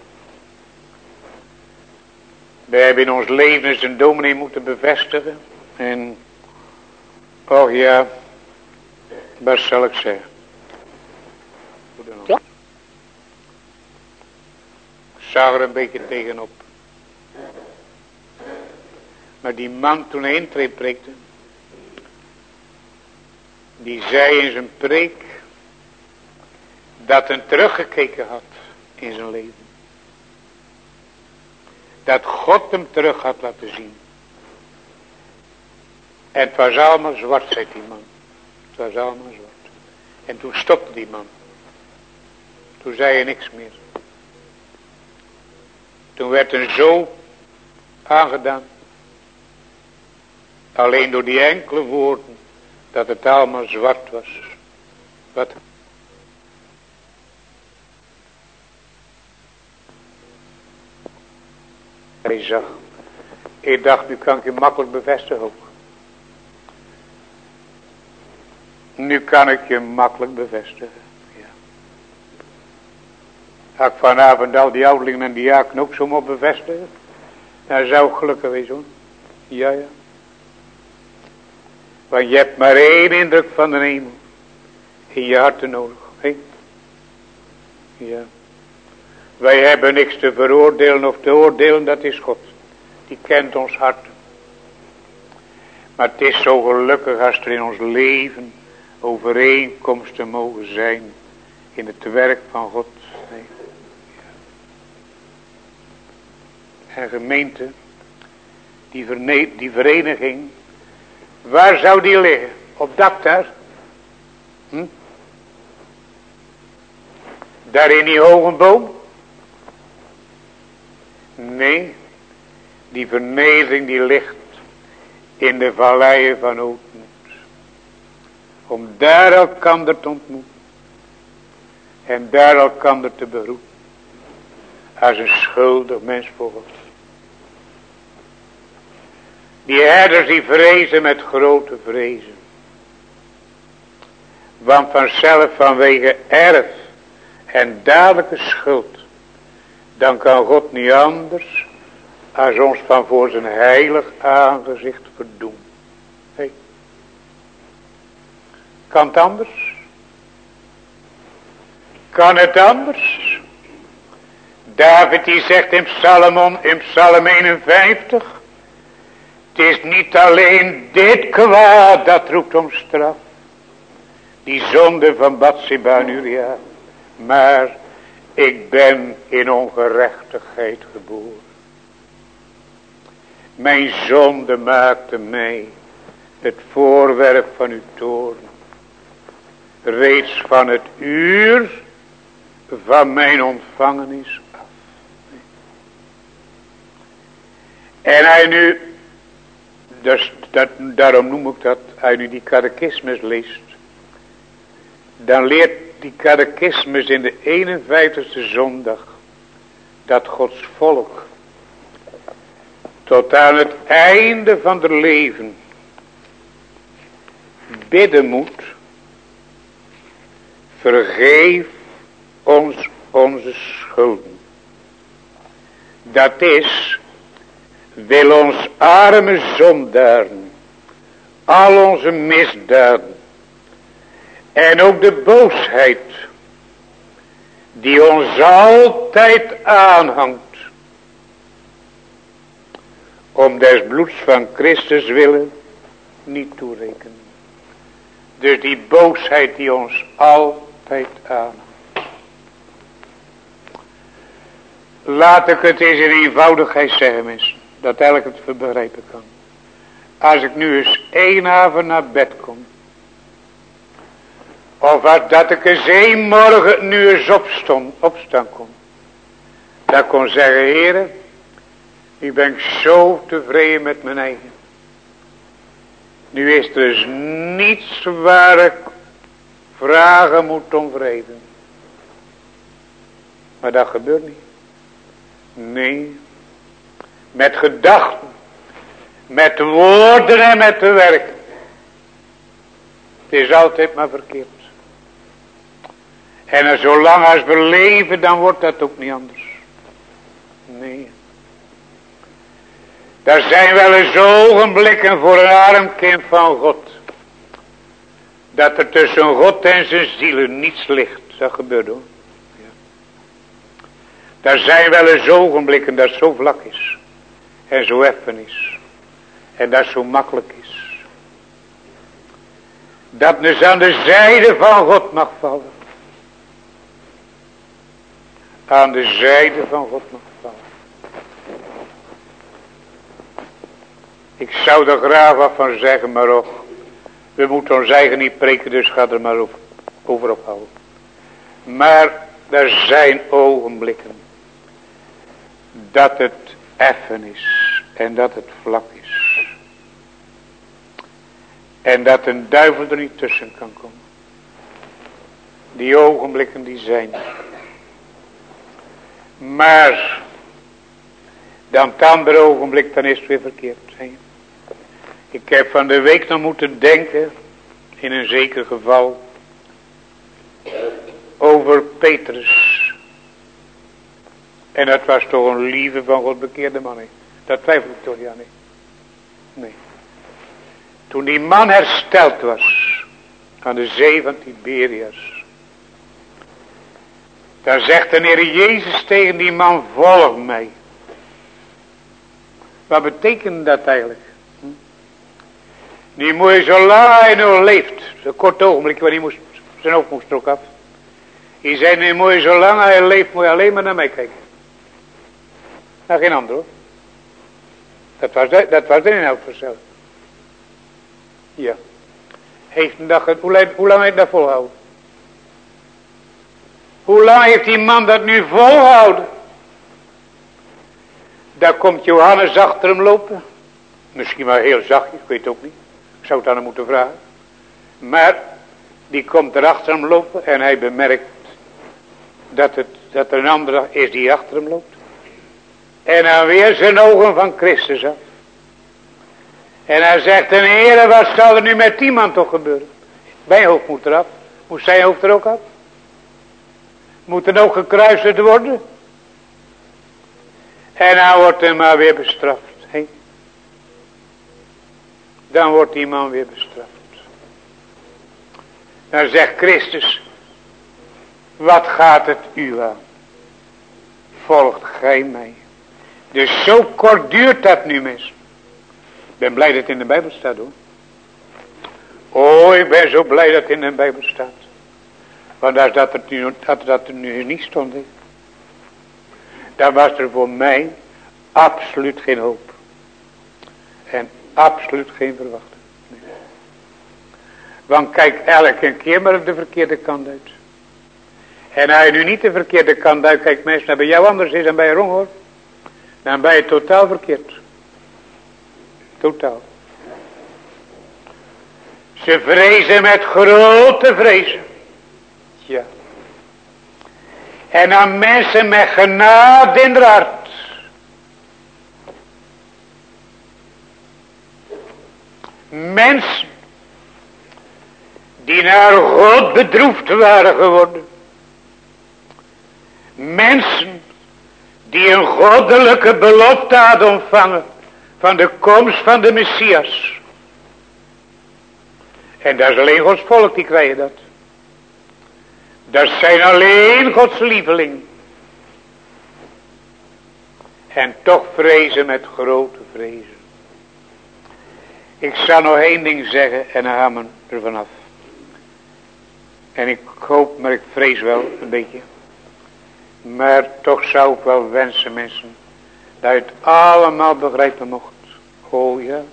Speaker 1: Wij hebben in ons leven eens een dominee moeten bevestigen. En, oh ja, wat zal ik zeggen? Ja. Ik zag er een beetje tegenop. Maar die man toen hij intree preekte, die zei in zijn preek dat hij teruggekeken had in zijn leven. Dat God hem terug had laten zien. En het was allemaal zwart, zei die man. Het was allemaal zwart. En toen stopte die man. Toen zei hij niks meer. Toen werd hij zo aangedaan. Alleen door die enkele woorden. Dat het allemaal zwart was. Wat? Hij zag. Ik dacht, nu kan ik je makkelijk bevestigen ook. Nu kan ik je makkelijk bevestigen. Ja. Als ik vanavond al die ouderlingen en die jaken ook zo moet bevestigen. Dan zou ik gelukkig wezen hoor. Ja, ja. Want je hebt maar één indruk van de hemel. In je harten nodig. He? Ja. Wij hebben niks te veroordelen of te oordelen, dat is God. Die kent ons hart. Maar het is zo gelukkig als er in ons leven overeenkomsten mogen zijn in het werk van God. Nee. En gemeente, die, verne- die vereniging, waar zou die liggen? Op dak daar? Hm? Daar in die hoge boom? Nee, die vernedering die ligt in de valleien van Ootmoed. Om daar elkander te ontmoeten. En daar elkander te beroepen. Als een schuldig mens voor God. Die herders die vrezen met grote vrezen. Want vanzelf vanwege erf en dadelijke schuld. Dan kan God niet anders als ons van voor zijn heilig aangezicht verdoen. Hey. Kan het anders? Kan het anders? David die zegt in Psalm, in Psalm eenenvijftig. Het is niet alleen dit kwaad dat roept om straf. Die zonde van Batsheba en Uria. Maar ik ben in ongerechtigheid geboren. Mijn zonde maakte mij het voorwerp van uw toorn. Reeds van het uur van mijn ontvangenis af. En hij nu, dus dat, daarom noem ik dat, hij nu die catechismus leest. Dan leert die catechismus in de eenenvijftigste zondag. Dat Gods volk tot aan het einde van het leven bidden moet. Vergeef ons onze schulden. Dat is, wil ons arme zondaren, al onze misdaden, en ook de boosheid, die ons altijd aanhangt, om des bloeds van Christus willen, niet toerekenen. Dus die boosheid die ons altijd altijd aan. Laat ik het eens in eenvoudigheid zeggen, mensen, dat elk het begrijpen kan. Als ik nu eens één avond naar bed kom, of als dat ik eens één morgen nu eens opstond, opstaan kon, dat kon zeggen, Heere, nu ben ik zo tevreden met mijn eigen. Nu is er dus niets waar ik vragen moet om vrede. Maar dat gebeurt niet. Nee. Met gedachten. Met woorden en met te werken. Het is altijd maar verkeerd. En zolang als we leven, dan wordt dat ook niet anders. Nee. Daar zijn wel eens ogenblikken voor een arm kind van God. Dat er tussen God en zijn zielen niets ligt. Dat gebeurt hoor. Ja. Daar zijn wel eens ogenblikken dat zo vlak is. En zo effen is. En dat zo makkelijk is. Dat dus aan de zijde van God mag vallen. Aan de zijde van God mag vallen. Ik zou er graag wat van zeggen, maar ook, we moeten ons eigen niet preken, dus ga er maar over, over ophouden. Maar er zijn ogenblikken dat het effen is en dat het vlak is. En dat een duivel er niet tussen kan komen. Die ogenblikken die zijn. Maar dan het andere ogenblik, dan is het weer verkeerd. Ik heb van de week nog moeten denken, in een zeker geval, over Petrus. En dat was toch een lieve van God bekeerde man. He. Dat twijfel ik toch ja niet. Nee. Toen die man hersteld was, aan de zee van Tiberias. Daar zegt de Heer Jezus tegen die man, volg mij. Wat betekent dat eigenlijk? Hm? Die moet je zolang hij nog leeft, zo'n kort ogenblik, waar hij moest, zijn hoofd moest er ook af. Die zei, nu moet je zolang hij leeft, moet je alleen maar naar mij kijken. Nou, geen ander hoor. Dat was de, dat was de inhoud vanzelf. Ja. Heeft een dag, hoe, lang, hoe lang heeft dat volgehouden? Hoe lang heeft die man dat nu volgehouden? Daar komt Johannes achter hem lopen. Misschien maar heel zachtjes, ik weet het ook niet. Ik zou het aan hem moeten vragen. Maar die komt er achter hem lopen en hij bemerkt dat, het, dat er een ander is die achter hem loopt. En dan weer zijn ogen van Christus af. En hij zegt, de Heere, wat zal er nu met die man toch gebeuren? Mijn hoofd moet eraf. Moet zijn hoofd er ook af? Moet er ook gekruisigd worden? En dan wordt hij maar weer bestraft. He? Dan wordt die man weer bestraft. Dan zegt Christus, wat gaat het u aan? Volgt gij mij. Dus zo kort duurt dat nu, mensen. Ik ben blij dat het in de Bijbel staat, hoor. Oh, ik ben zo blij dat het in de Bijbel staat. Want als dat er nu, dat, dat er nu niet stond, he, dan was er voor mij absoluut geen hoop. En absoluut geen verwachting. Nee. Want kijk elke keer maar op de verkeerde kant uit. En als je nu niet de verkeerde kant uit kijkt, mensen, dat bij jou anders is dan bij je wrong, hoor. Dan ben je totaal verkeerd. Totaal. Ze vrezen met grote vrezen. Ja. En aan mensen met genade in het hart. Mensen die naar God bedroefd waren geworden. Mensen die een goddelijke belofte hadden ontvangen van de komst van de Messias. En dat is alleen Gods volk die krijgen dat. Dat zijn alleen Gods lievelingen. En toch vrezen met grote vrezen. Ik zal nog één ding zeggen en dan gaan we er vanaf. En ik hoop, maar ik vrees wel een beetje. Maar toch zou ik wel wensen, mensen, dat je het allemaal begrijpen mocht. Oh ja.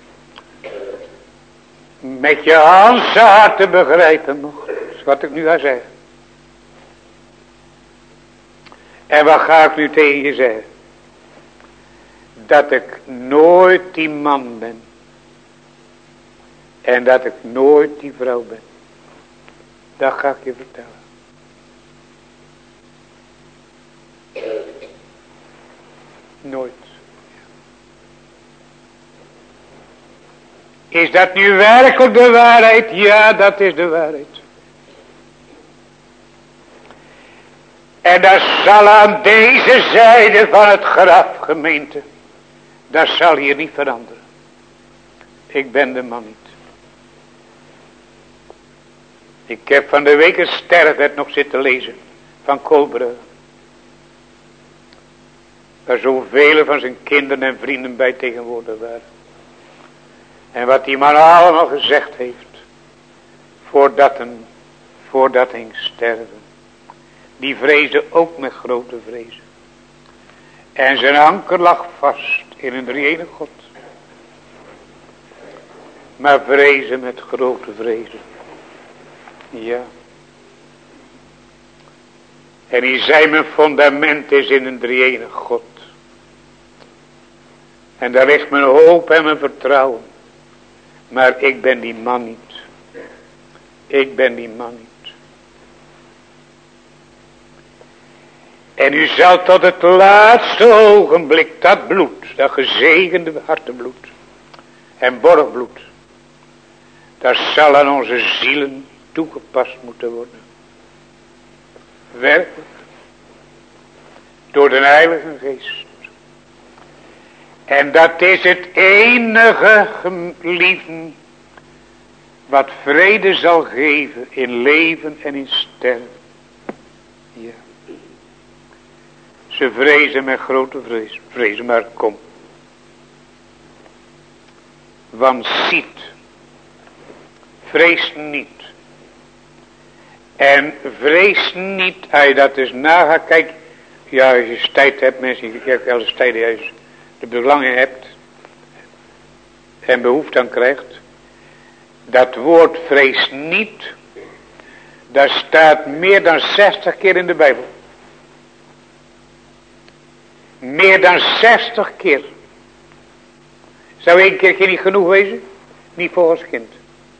Speaker 1: Met je ganse hart begrijpen mocht. Dat is wat ik nu ga zeggen. En wat ga ik nu tegen je zeggen? Dat ik nooit die man ben. En dat ik nooit die vrouw ben. Dat ga ik je vertellen. Nooit. Is dat nu werkelijk de waarheid? Ja, dat is de waarheid. En dat zal aan deze zijde van het graf, gemeente, dat zal hier niet veranderen. Ik ben de man niet. Ik heb van de week een sterfwet nog zitten lezen van Kolbrugge. Waar zoveel van zijn kinderen en vrienden bij tegenwoordig waren. En wat die man allemaal gezegd heeft. Voordat hem, voordat hij ging sterven. Die vreesde ook met grote vrezen. En zijn anker lag vast in een drie-enige God. Maar vrezen met grote vrezen. Ja. En hij zei, mijn fundament is in een drie-enige God. En daar ligt mijn hoop en mijn vertrouwen. Maar ik ben die man niet. Ik ben die man niet. En u zal tot het laatste ogenblik dat bloed, dat gezegende hartebloed en borgbloed, dat zal aan onze zielen toegepast moeten worden. Werkelijk. Door de Heilige Geest. En dat is het enige, geliefden, wat vrede zal geven in leven en in sterven. Ja. Ze vrezen met grote vrees. Vrezen, maar kom. Want ziet. Vrees niet. En vrees niet, als je dat dus nagaat. Kijk, ja, als je tijd hebt, mensen, ik heb wel eens tijd, als je de belangen hebt en behoefte aan krijgt. Dat woord vrees niet, dat staat meer dan zestig keer in de Bijbel. Meer dan zestig keer. Zou één keer niet genoeg wezen? Niet voor ons kind.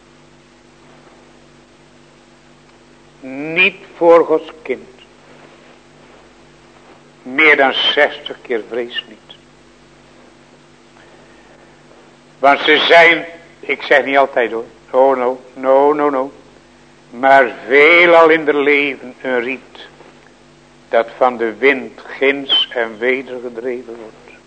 Speaker 1: Niet voor Gods kind. Meer dan zestig keer vrees niet. Want ze zijn, ik zeg niet altijd hoor. Oh no, no, no, no. Maar veelal in de leven een riet. Dat van de wind ginds en weder gedreven wordt.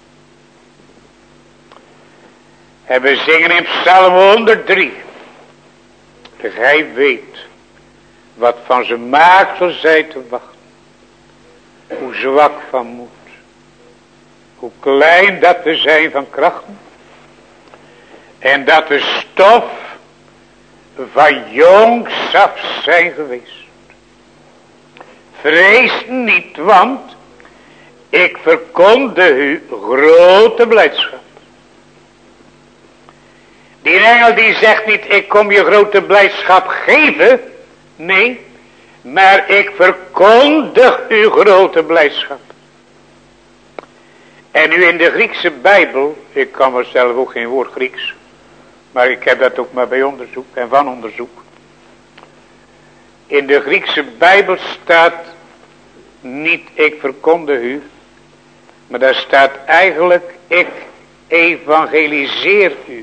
Speaker 1: En we zingen in Psalm honderddrie. Gij weet wat van zijn maaksel zij te wachten. Hoe zwak van moed. Hoe klein dat we zijn van krachten. En dat we stof van jongs af zijn geweest. Vrees niet, want ik verkondig u grote blijdschap. Die engel die zegt niet, ik kom je grote blijdschap geven. Nee, maar ik verkondig u grote blijdschap. En nu in de Griekse Bijbel, ik kan wel zelf ook geen woord Grieks. Maar ik heb dat ook maar bij onderzoek en van onderzoek. In de Griekse Bijbel staat niet ik verkondig u. Maar daar staat eigenlijk ik evangeliseer u.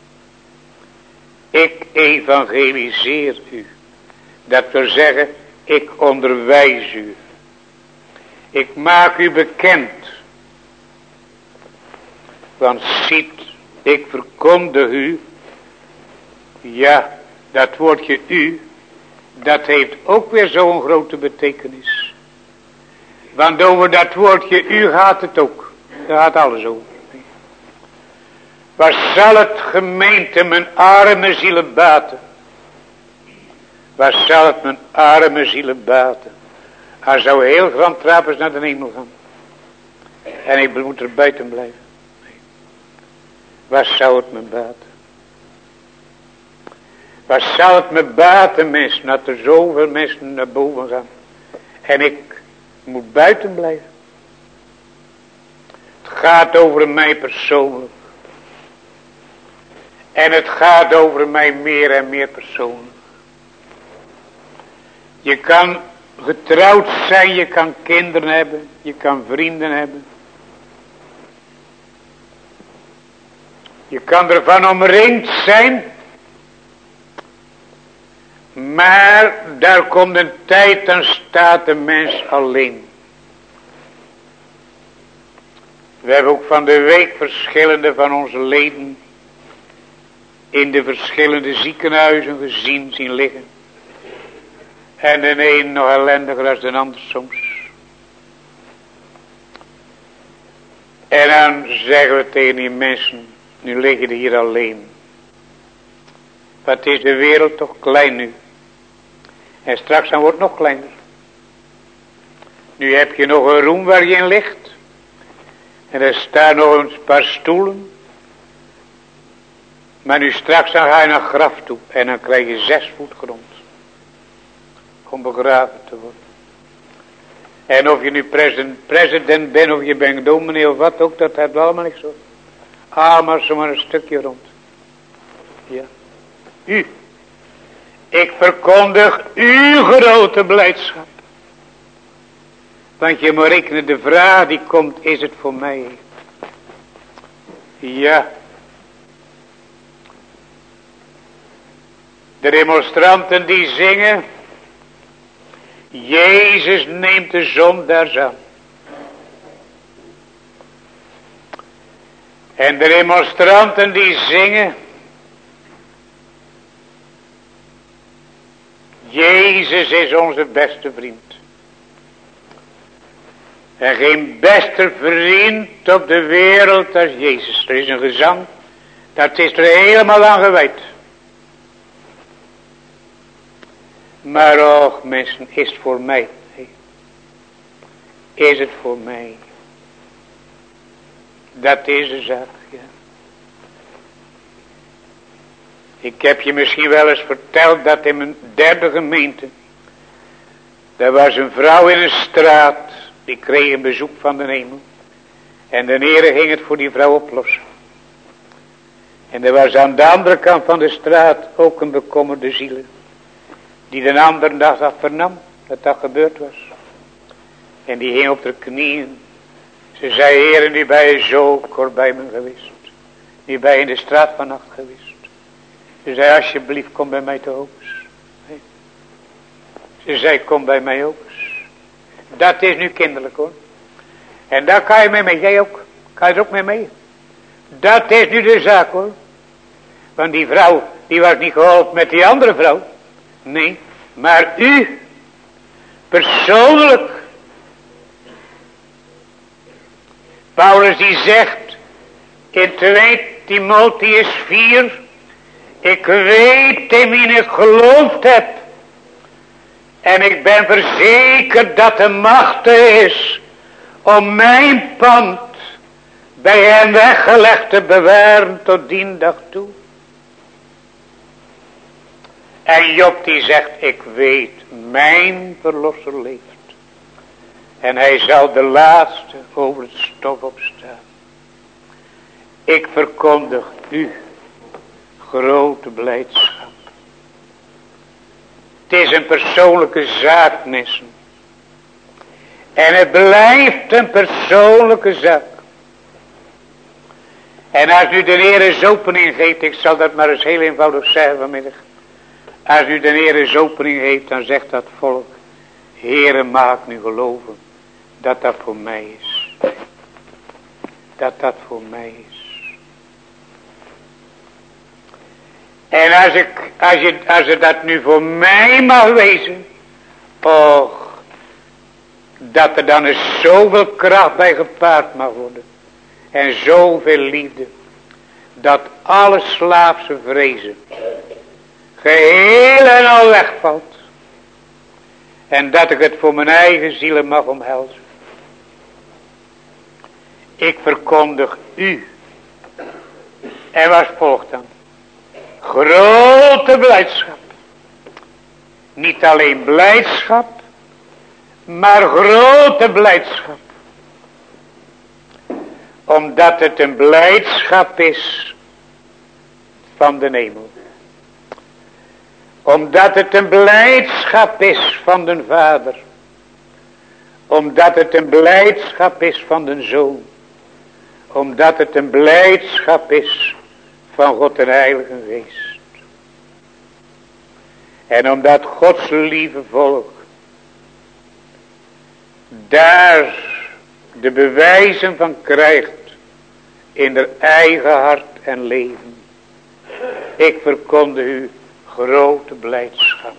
Speaker 1: Ik evangeliseer u. Dat wil zeggen ik onderwijs u. Ik maak u bekend. Want ziet ik verkondig u. Ja, dat woordje u. Dat heeft ook weer zo'n grote betekenis. Want over dat woordje u gaat het ook. Daar gaat alles over. Waar zal het gemeente mijn arme zielen baten? Wat zal het mijn arme zielen baten? Hij zou heel grand trapers naar de hemel gaan. En ik moet er buiten blijven. Nee. Wat zou het me baten? Wat zou het me baten, mensen, dat er zoveel mensen naar boven gaan. En ik moet buiten blijven. Het gaat over mij persoonlijk. En het gaat over mij meer en meer persoonlijk. Je kan getrouwd zijn, je kan kinderen hebben, je kan vrienden hebben. Je kan ervan omringd zijn. Maar daar komt een tijd, dan staat de mens alleen. We hebben ook van de week verschillende van onze leden in de verschillende ziekenhuizen gezien, zien liggen. En de een nog ellendiger dan de ander soms. En dan zeggen we tegen die mensen, nu liggen die hier alleen. Wat is de wereld toch klein nu. En straks dan wordt het nog kleiner. Nu heb je nog een room waar je in ligt. En er staan nog een paar stoelen. Maar nu straks dan ga je naar het graf toe. En dan krijg je zes voet grond. Om begraven te worden. En of je nu president, president bent of je bent dominee of wat ook. Dat heeft allemaal niks zo. Ah, maar zomaar een stukje rond. Ja. U. Ik verkondig uw grote blijdschap. Want je moet rekenen, de vraag die komt, is het voor mij? Ja. De demonstranten die zingen, Jezus neemt de zondaars aan. En de demonstranten die zingen, Jezus is onze beste vriend. En geen beste vriend op de wereld als Jezus. Er is een gezang, dat is er helemaal aan gewijd. Maar och mensen, is het voor mij? Is het voor mij? Dat is de zaak, ja. Ik heb je misschien wel eens verteld dat in mijn derde gemeente, er was een vrouw in een straat, die kreeg een bezoek van de hemel. En de Heere ging het voor die vrouw oplossen. En er was aan de andere kant van de straat ook een bekommerde ziel, die de andere dag dat vernam, dat dat gebeurd was. En die ging op de knieën. Ze zei, Heere, nu ben je zo kort bij me geweest. Nu ben je in de straat vannacht geweest. Ze zei, alsjeblieft, kom bij mij te ook eens. Ze zei, kom bij mij ook eens. Dat is nu kinderlijk hoor. En daar kan je mee mee, jij ook. Kan je er ook mee mee. Dat is nu de zaak hoor. Want die vrouw, die was niet geholpen met die andere vrouw. Nee, maar u, persoonlijk. Paulus die zegt in tweede Timotheus vier, ik weet in wie ik geloofd heb. En ik ben verzekerd dat de macht is om mijn pand bij hem weggelegd te bewaren tot die dag toe. En Job die zegt, ik weet, mijn verlosser leeft. En hij zal de laatste over het stof opstaan. Ik verkondig u grote blijdschap. Het is een persoonlijke zaak, mensen. En het blijft een persoonlijke zaak. En als u de Heer eens opening geeft, ik zal dat maar eens heel eenvoudig zeggen vanmiddag. Als u de Heer eens opening heeft, dan zegt dat volk, Heere, maak nu geloven dat dat voor mij is. Dat dat voor mij is. En als ik, als je, als het dat nu voor mij mag wezen, och, dat er dan eens zoveel kracht bij gepaard mag worden. En zoveel liefde, dat alle slaafse vrezen geheel en al wegvalt. En dat ik het voor mijn eigen zielen mag omhelzen. Ik verkondig u. En wat volgt dan? Grote blijdschap. Niet alleen blijdschap, maar grote blijdschap. Omdat het een blijdschap is van de hemel. Omdat het een blijdschap is van de Vader. Omdat het een blijdschap is van de Zoon. Omdat het een blijdschap is van God en Heilige Geest. En omdat Gods lieve volk daar de bewijzen van krijgt in haar eigen hart en leven. Ik verkondig u grote blijdschap.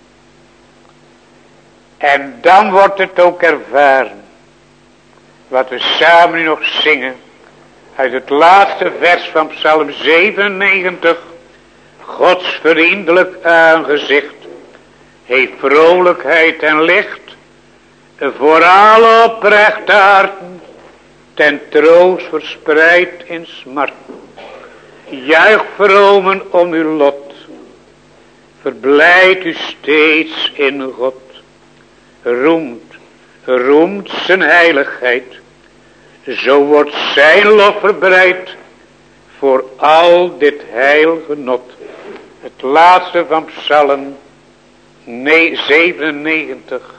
Speaker 1: En dan wordt het ook ervaren. Wat we samen nu nog zingen. Uit het laatste vers van Psalm zevenennegentig. Gods vriendelijk aangezicht heeft vrolijkheid en licht. Voor alle oprechte harten. Ten troost verspreid in smart. Juich vromen om uw lot. Verblijd u steeds in God. Roemt, roemt zijn heiligheid. Zo wordt zijn lof verbreid. Voor al dit heil genot. Het laatste van Psalm zevenennegentig.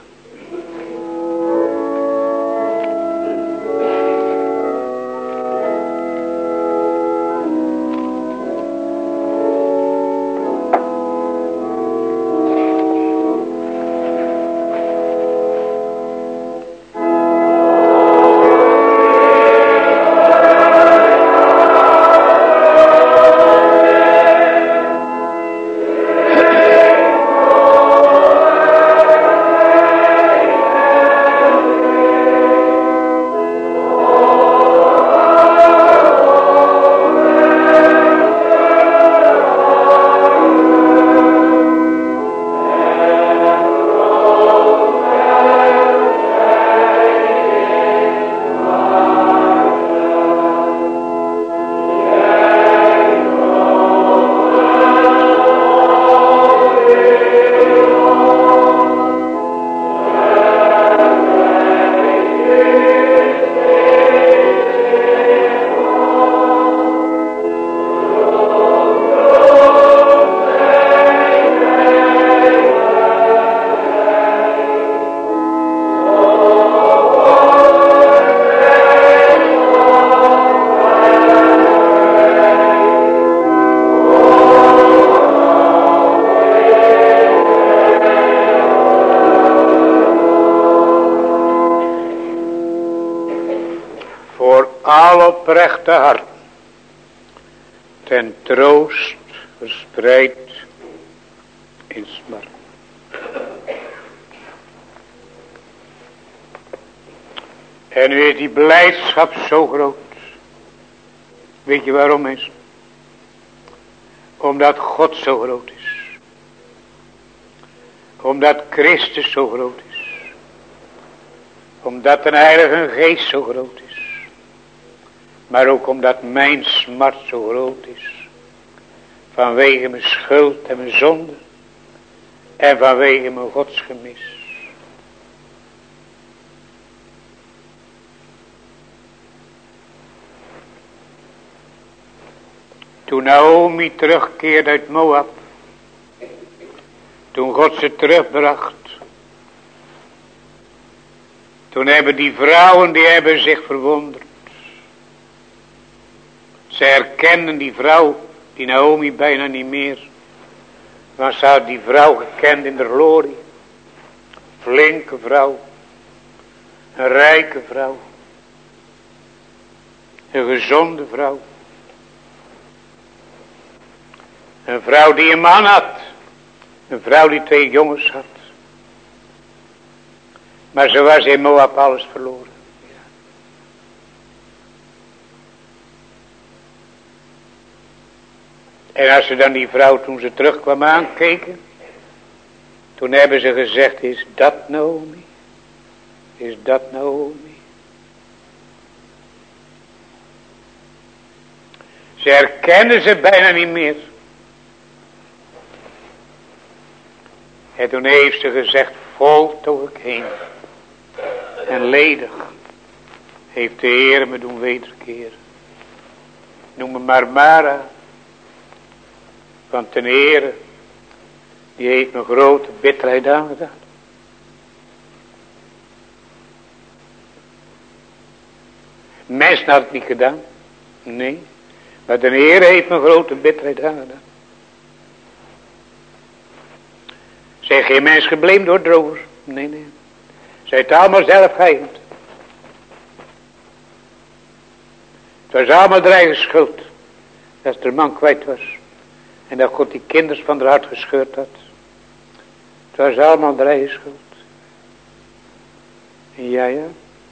Speaker 1: Oprechte hart, ten troost verspreid in smart. En nu is die blijdschap zo groot. Weet je waarom is? Omdat God zo groot is. Omdat Christus zo groot is. Omdat de Heilige Geest zo groot is. Maar ook omdat mijn smart zo groot is. Vanwege mijn schuld en mijn zonde. En vanwege mijn godsgemis. Toen Naomi terugkeerde uit Moab. Toen God ze terugbracht. Toen hebben die vrouwen die hebben zich verwonderd. Ze herkenden die vrouw, die Naomi bijna niet meer. Maar ze had die vrouw gekend in de glorie. Flinke vrouw. Een rijke vrouw. Een gezonde vrouw. Een vrouw die een man had. Een vrouw die twee jongens had. Maar ze was in Moab alles verloren. En als ze dan die vrouw toen ze terugkwam aankeken. Toen hebben ze gezegd, is dat Naomi? Is dat Naomi? Ze herkennen ze bijna niet meer. En toen heeft ze gezegd, vol toog ik heen. En ledig heeft de Heer me doen wederkeren. Noem me maar Mara. Want ten Heere, die heeft me grote bitterheid aangedaan. Mensen had het niet gedaan. Nee. Maar de Heere heeft me grote bitterheid aangedaan. Zijn geen mens gebleemd door drogers. Nee, nee. Zij het allemaal zelf geëigend. Het was allemaal de eigen schuld. Dat de man kwijt was. En dat God die kinders van haar hart gescheurd had. Het was allemaal de eigen schuld. Ja, ja.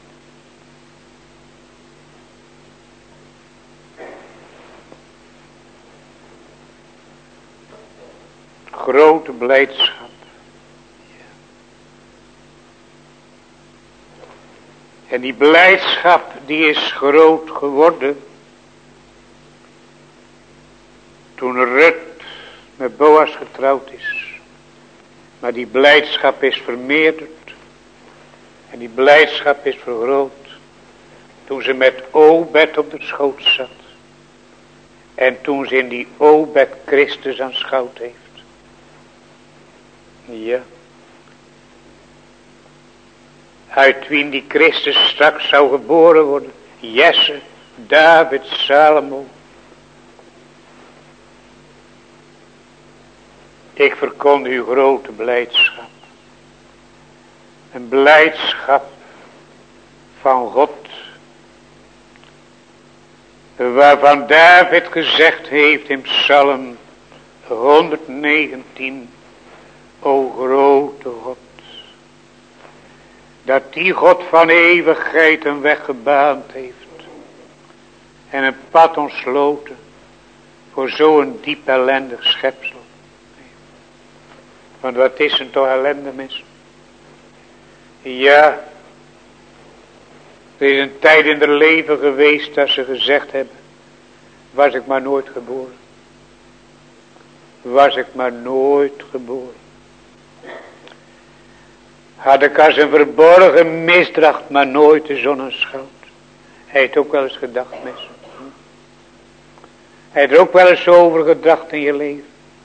Speaker 1: Grote blijdschap. En die blijdschap die is groot geworden. Toen Rut met Boas getrouwd is. Maar die blijdschap is vermeerderd. En die blijdschap is vergroot. Toen ze met Obed op de schoot zat. En toen ze in die Obed Christus aanschouwd heeft. Ja. Uit wie die Christus straks zou geboren worden. Jesse, David, Salomo. Ik verkondig uw grote blijdschap. Een blijdschap van God. Waarvan David gezegd heeft in Psalm honderdnegentien. O grote God. Dat die God van eeuwigheid een weg gebaand heeft. En een pad ontsloten. Voor zo'n diep ellendig schepsel. Want wat is een toch ellende, mensen? Ja. Er is een tijd in haar leven geweest dat ze gezegd hebben. Was ik maar nooit geboren. Was ik maar nooit geboren. Had ik als een verborgen misdracht maar nooit de zon aanschouwd. Hij heeft ook wel eens gedacht, mensen. Hij heeft er ook wel eens over gedacht in je leven.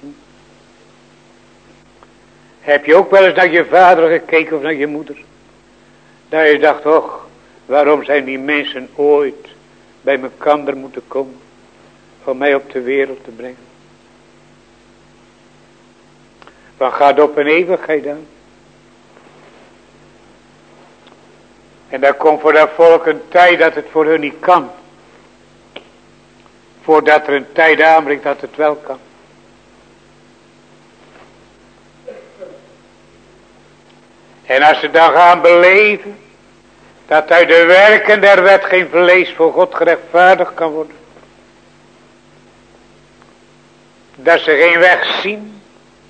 Speaker 1: Heb je ook wel eens naar je vader gekeken of naar je moeder? Dat je dacht, och, waarom zijn die mensen ooit bij elkaar moeten komen. Om mij op de wereld te brengen. Wat gaat op een eeuwigheid aan? En daar komt voor dat volk een tijd dat het voor hun niet kan. Voordat er een tijd aanbreekt dat het wel kan. En als ze dan gaan beleven. Dat uit de werken der wet geen vlees voor God gerechtvaardigd kan worden. Dat ze geen weg zien.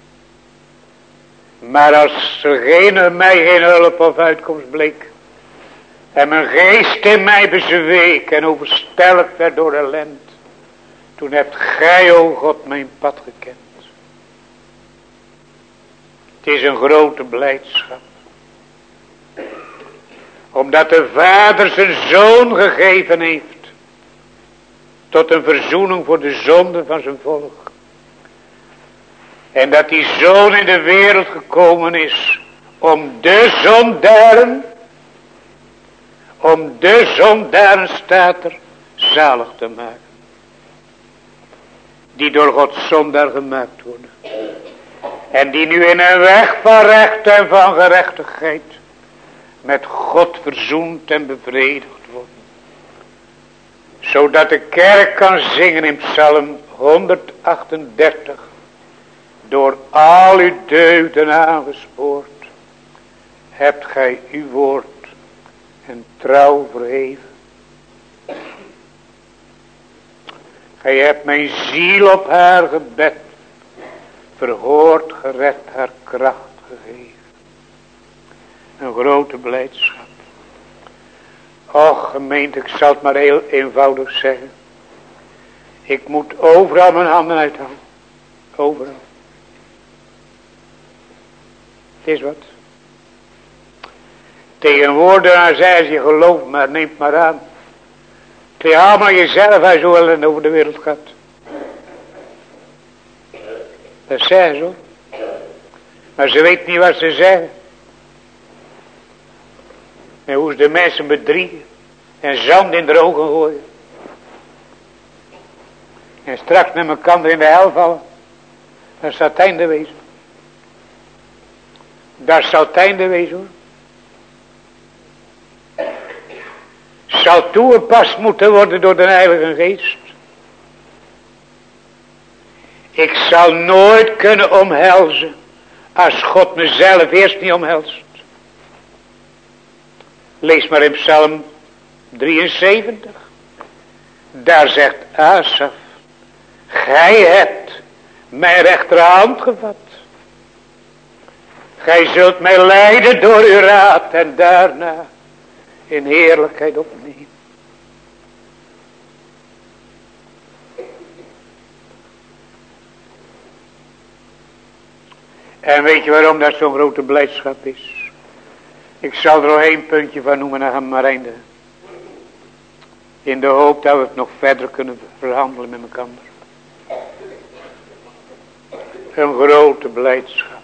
Speaker 1: Maar als er geen, mij geen hulp of uitkomst bleek. En mijn geest in mij bezweek en overstelpt werd door ellende. Toen hebt gij, o God, mijn pad gekend. Het is een grote blijdschap. Omdat de Vader zijn Zoon gegeven heeft. Tot een verzoening voor de zonde van zijn volk. En dat die Zoon in de wereld gekomen is. Om de zondaren. Om de zondaren staat er zalig te maken. Die door Gods zondaar gemaakt worden. En die nu in een weg van recht en van gerechtigheid. Met God verzoend en bevredigd worden. Zodat de kerk kan zingen in Psalm honderdachtendertig. Door al uw deugden aangespoord. Hebt gij uw woord en trouw verheven. Gij hebt mijn ziel op haar gebed, verhoord, gered, haar kracht gegeven. Een grote blijdschap. Och gemeente, ik zal het maar heel eenvoudig zeggen. Ik moet overal mijn handen uithouden. Overal. Het is wat. Tegenwoordig zei ze, geloof maar, neem maar aan. Het is allemaal jezelf als je wel over de wereld gaat. Dat zeggen ze hoor. Maar ze weet niet wat ze zeggen. En hoe ze de mensen bedriegen. En zand in de ogen gooien. En straks met elkaar in de hel vallen. Dat zou het einde wezen. Dat zou het einde wezen hoor. Zal toegepast moeten worden door de Heilige Geest. Ik zal nooit kunnen omhelzen. Als God mezelf eerst niet omhelst. Lees maar in Psalm drieënzeventig. Daar zegt Asaf. Gij hebt mijn rechterhand gevat. Gij zult mij leiden door uw raad en daarna in heerlijkheid opnemen. En weet je waarom dat zo'n grote blijdschap is? Ik zal er nog één puntje van noemen en dan gaan we maar eindigen. In de hoop dat we het nog verder kunnen verhandelen met elkaar. Een grote blijdschap.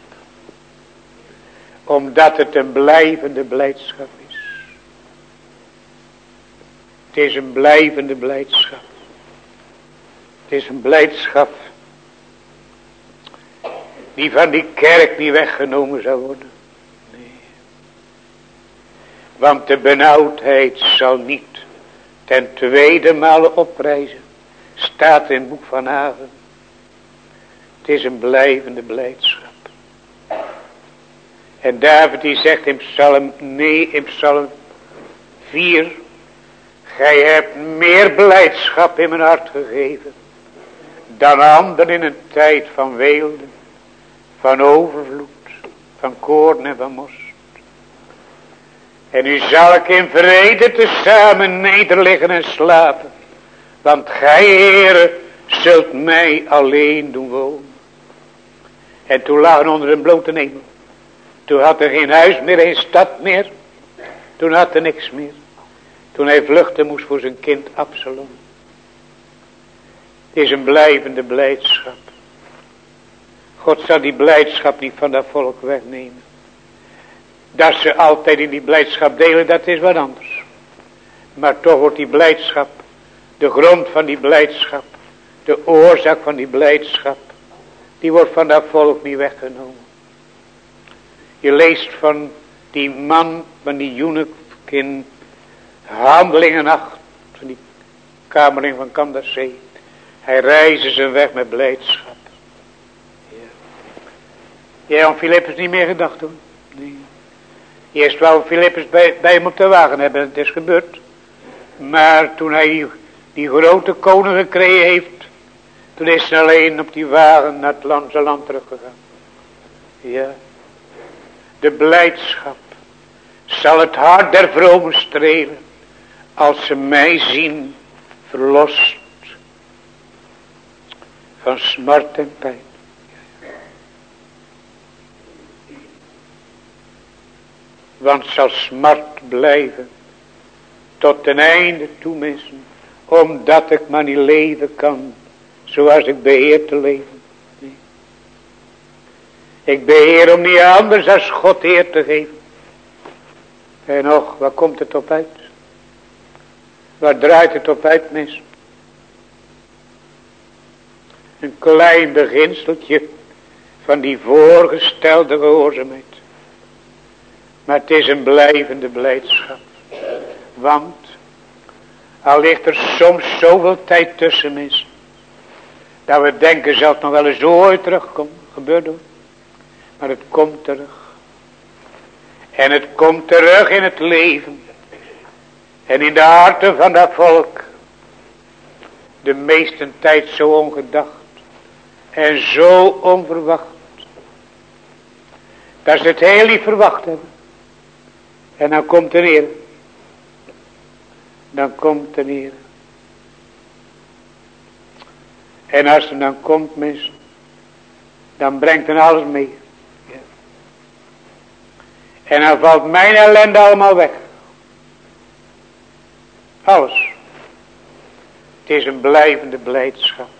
Speaker 1: Omdat het een blijvende blijdschap is. Het is een blijvende blijdschap. Het is een blijdschap die van die kerk niet weggenomen zou worden. Nee. Want de benauwdheid zal niet ten tweede male oprijzen. Staat in het boek van Hagen. Het is een blijvende blijdschap. En David die zegt in Psalm, nee in Psalm vier. Gij hebt meer blijdschap in mijn hart gegeven. Dan anderen in een tijd van weelde. Van overvloed. Van koorn en van most. En nu zal ik in vrede tezamen nederliggen en slapen. Want gij, Heere, zult mij alleen doen wonen. En toen lagen onder een blote hemel. Toen had er geen huis meer, geen stad meer. Toen had er niks meer. Toen hij vluchten moest voor zijn kind Absalom. Het is een blijvende blijdschap. God zal die blijdschap niet van dat volk wegnemen. Dat ze altijd in die blijdschap delen, dat is wat anders. Maar toch wordt die blijdschap, de grond van die blijdschap, de oorzaak van die blijdschap, die wordt van dat volk niet weggenomen. Je leest van die man, van die eunuch in Handelingen acht, van die kamerling van Candace. Hij reisde zijn weg met blijdschap. Ja. Jij aan Filippus niet meer gedacht hoor. Nee. Eerst wou Filippus bij, bij hem op de wagen hebben, het is gebeurd. Maar toen hij die, die grote koning gekregen heeft, toen is hij alleen op die wagen naar het land, zijn land teruggegaan. Ja. De blijdschap zal het hart der vromen strelen, als ze mij zien verlost van smart en pijn. Want zal smart blijven tot ten einde toe missen, omdat ik maar niet leven kan zoals ik beheer te leven. Nee. Ik beheer om niet anders dan God eer te geven. En nog, waar komt het op uit? Waar draait het op uit, mensen? Een klein beginseltje van die voorgestelde gehoorzaamheid. Maar het is een blijvende blijdschap. Want al ligt er soms zoveel tijd tussen mensen, dat we denken zal het nog wel eens ooit terugkomen. Gebeurt hoor. Maar het komt terug. En het komt terug in het leven. En in de harten van dat volk. de meeste tijd zo ongedacht en zo onverwacht, dat ze het heel niet verwacht hebben. En dan komt de Heer. Dan komt de Heer. En als er dan komt, mensen, dan brengt hij alles mee. Ja. En dan valt mijn ellende allemaal weg. Alles. Het is een blijvende blijdschap.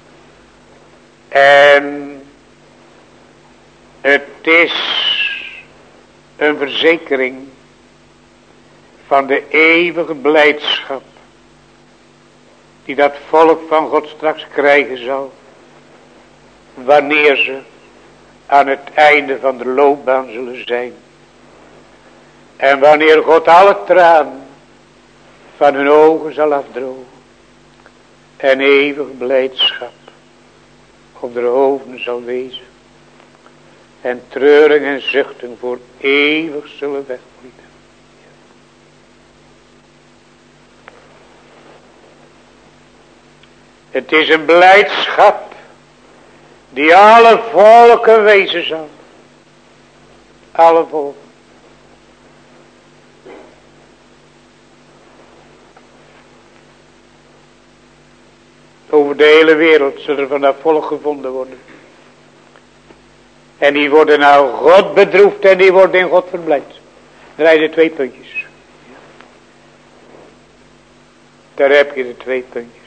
Speaker 1: En het is een verzekering van de eeuwige blijdschap die dat volk van God straks krijgen zal, wanneer ze aan het einde van de loopbaan zullen zijn. En wanneer God alle tranen van hun ogen zal afdrogen en eeuwig blijdschap op de hoofden zal wezen en treuring en zuchten voor eeuwig zullen wegvlieten. Het is een blijdschap die alle volken wezen zal. Alle volken. Over de hele wereld zullen er van dat volk gevonden worden. En die worden nou God bedroefd en die worden in God verblijd. Daar heb je de twee puntjes. Daar heb je de twee puntjes.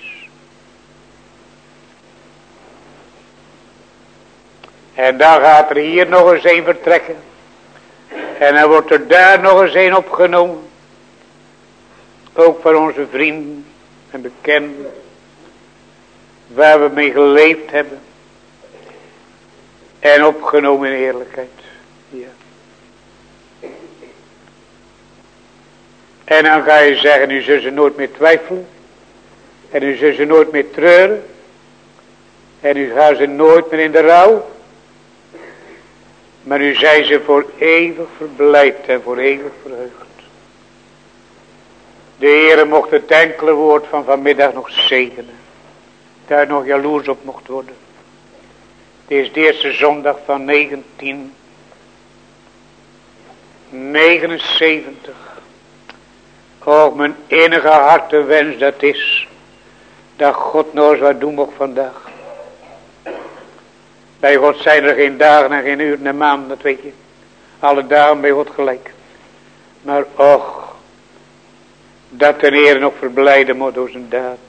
Speaker 1: En dan gaat er hier nog eens een vertrekken. En dan wordt er daar nog eens een opgenomen. Ook van onze vrienden en bekenden. Waar we mee geleefd hebben. En opgenomen in eerlijkheid. Ja. En dan ga je zeggen, nu zullen ze nooit meer twijfelen. En nu zullen ze nooit meer treuren. En nu gaan ze nooit meer in de rouw. Maar nu zijn ze voor eeuwig verblijd en voor eeuwig verheugd. De Heere mocht het enkele woord van vanmiddag nog zegenen. Daar nog jaloers op mocht worden. Dit is de eerste zondag van negentien negenenzeventig. Och, mijn innige hartewens dat is, dat God nou eens wat doen mocht vandaag. Bij God zijn er geen dagen en geen uren en maanden, dat weet je. Alle dagen bij God gelijk. Maar och, dat de Heer nog verblijden moet door zijn daden.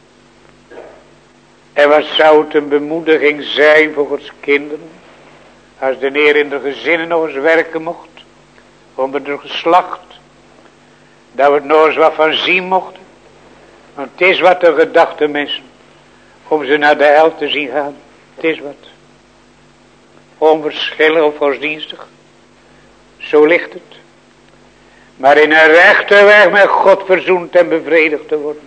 Speaker 1: En wat zou het een bemoediging zijn voor Gods kinderen, als de Heer in de gezinnen nog eens werken mocht, onder de geslacht, dat we het nog eens wat van zien mochten. Want het is wat de gedachte mensen, om ze naar de hel te zien gaan. Het is wat. Onverschillig of godsdienstig. Zo ligt het. Maar in een rechte weg met God verzoend en bevredigd te worden.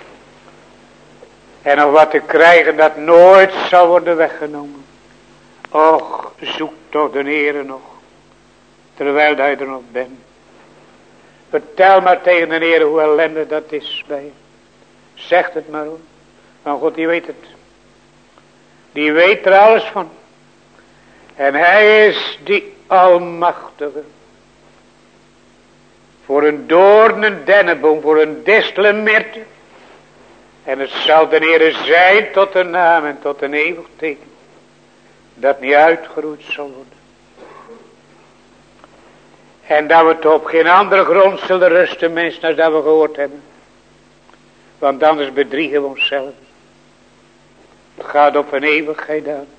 Speaker 1: En nog wat te krijgen dat nooit zal worden weggenomen. Och, zoek toch de Heere nog. Terwijl hij er nog bent. Vertel maar tegen de Heere hoe ellende dat is bij je. Zeg het maar hoor. Want God die weet het. Die weet er alles van. En hij is die almachtige. Voor een doorn, een dennenboom, voor een distel, een myrte. En het zal de Heere zijn tot een naam en tot een eeuwig teken. Dat niet uitgeroeid zal worden. En dat we toch op geen andere grond zullen rusten, mensen, als dat we gehoord hebben. Want anders bedriegen we onszelf. Het gaat op een eeuwigheid aan.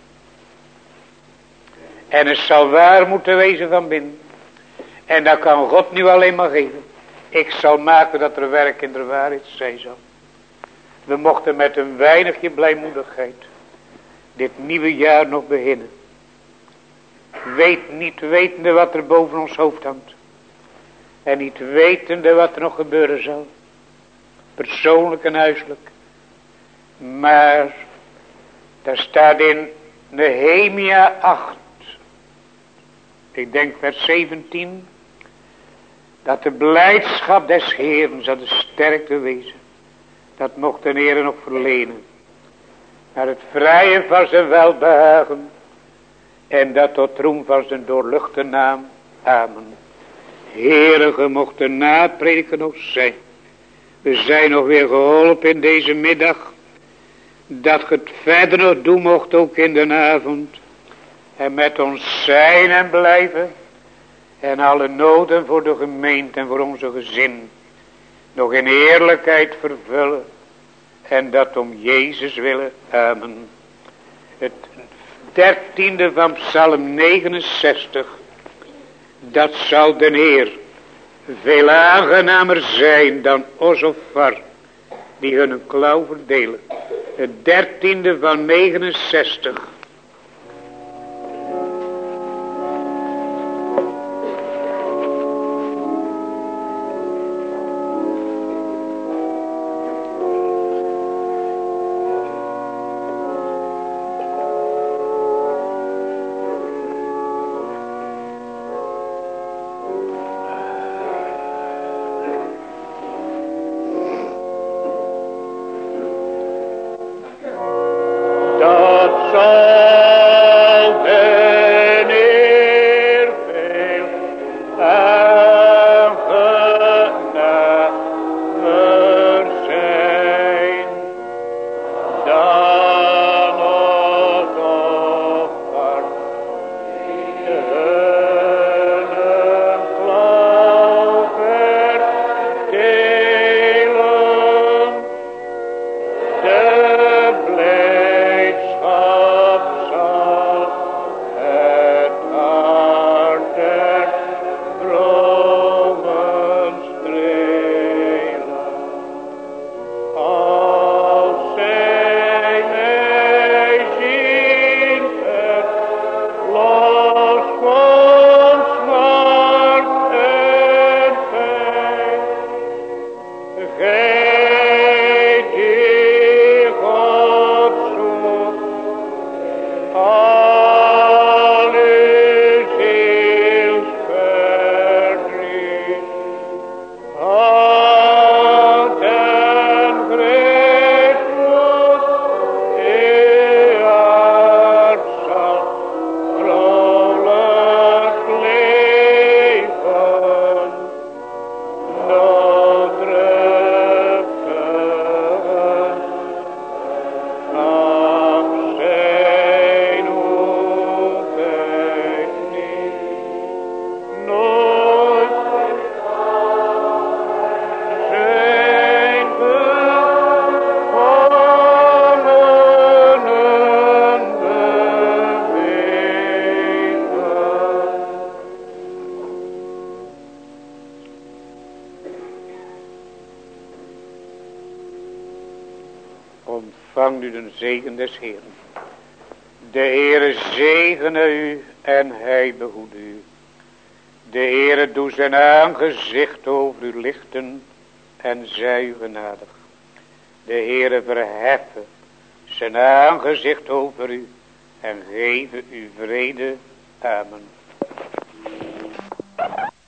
Speaker 1: En het zal waar moeten wezen van binnen. En dat kan God nu alleen maar geven. Ik zal maken dat er werk in de waarheid zijn zal. We mochten met een weinigje blijmoedigheid dit nieuwe jaar nog beginnen. Weet niet wetende wat er boven ons hoofd hangt. En niet wetende wat er nog gebeuren zal. Persoonlijk en huiselijk. Maar daar staat in Nehemia acht. Ik denk vers zeventien. Dat de blijdschap des Heeren zal de sterkte wezen. Dat mocht de Heer nog verlenen. Naar het vrije van zijn welbehagen. En dat tot roem van zijn doorluchte naam. Amen. Heere, ge mocht de naprediker nog zijn. We zijn nog weer geholpen in deze middag. Dat ge het verder nog doen mocht ook in de avond. En met ons zijn en blijven. En alle noden voor de gemeente en voor onze gezin. Nog in eerlijkheid vervullen. En dat om Jezus willen. Amen. Het dertiende van Psalm negenenzestig. Dat zou den Heer veel aangenamer zijn dan os of var. Die hun een klauw verdelen. Het dertiende van negenenzestig. Ontvang nu de zegen des Heeren. De Heere zegene u en hij behoede u. De Heere doe zijn aangezicht over u lichten en zij u genadig. De Heere verheffen zijn aangezicht over u en geven u vrede. Amen.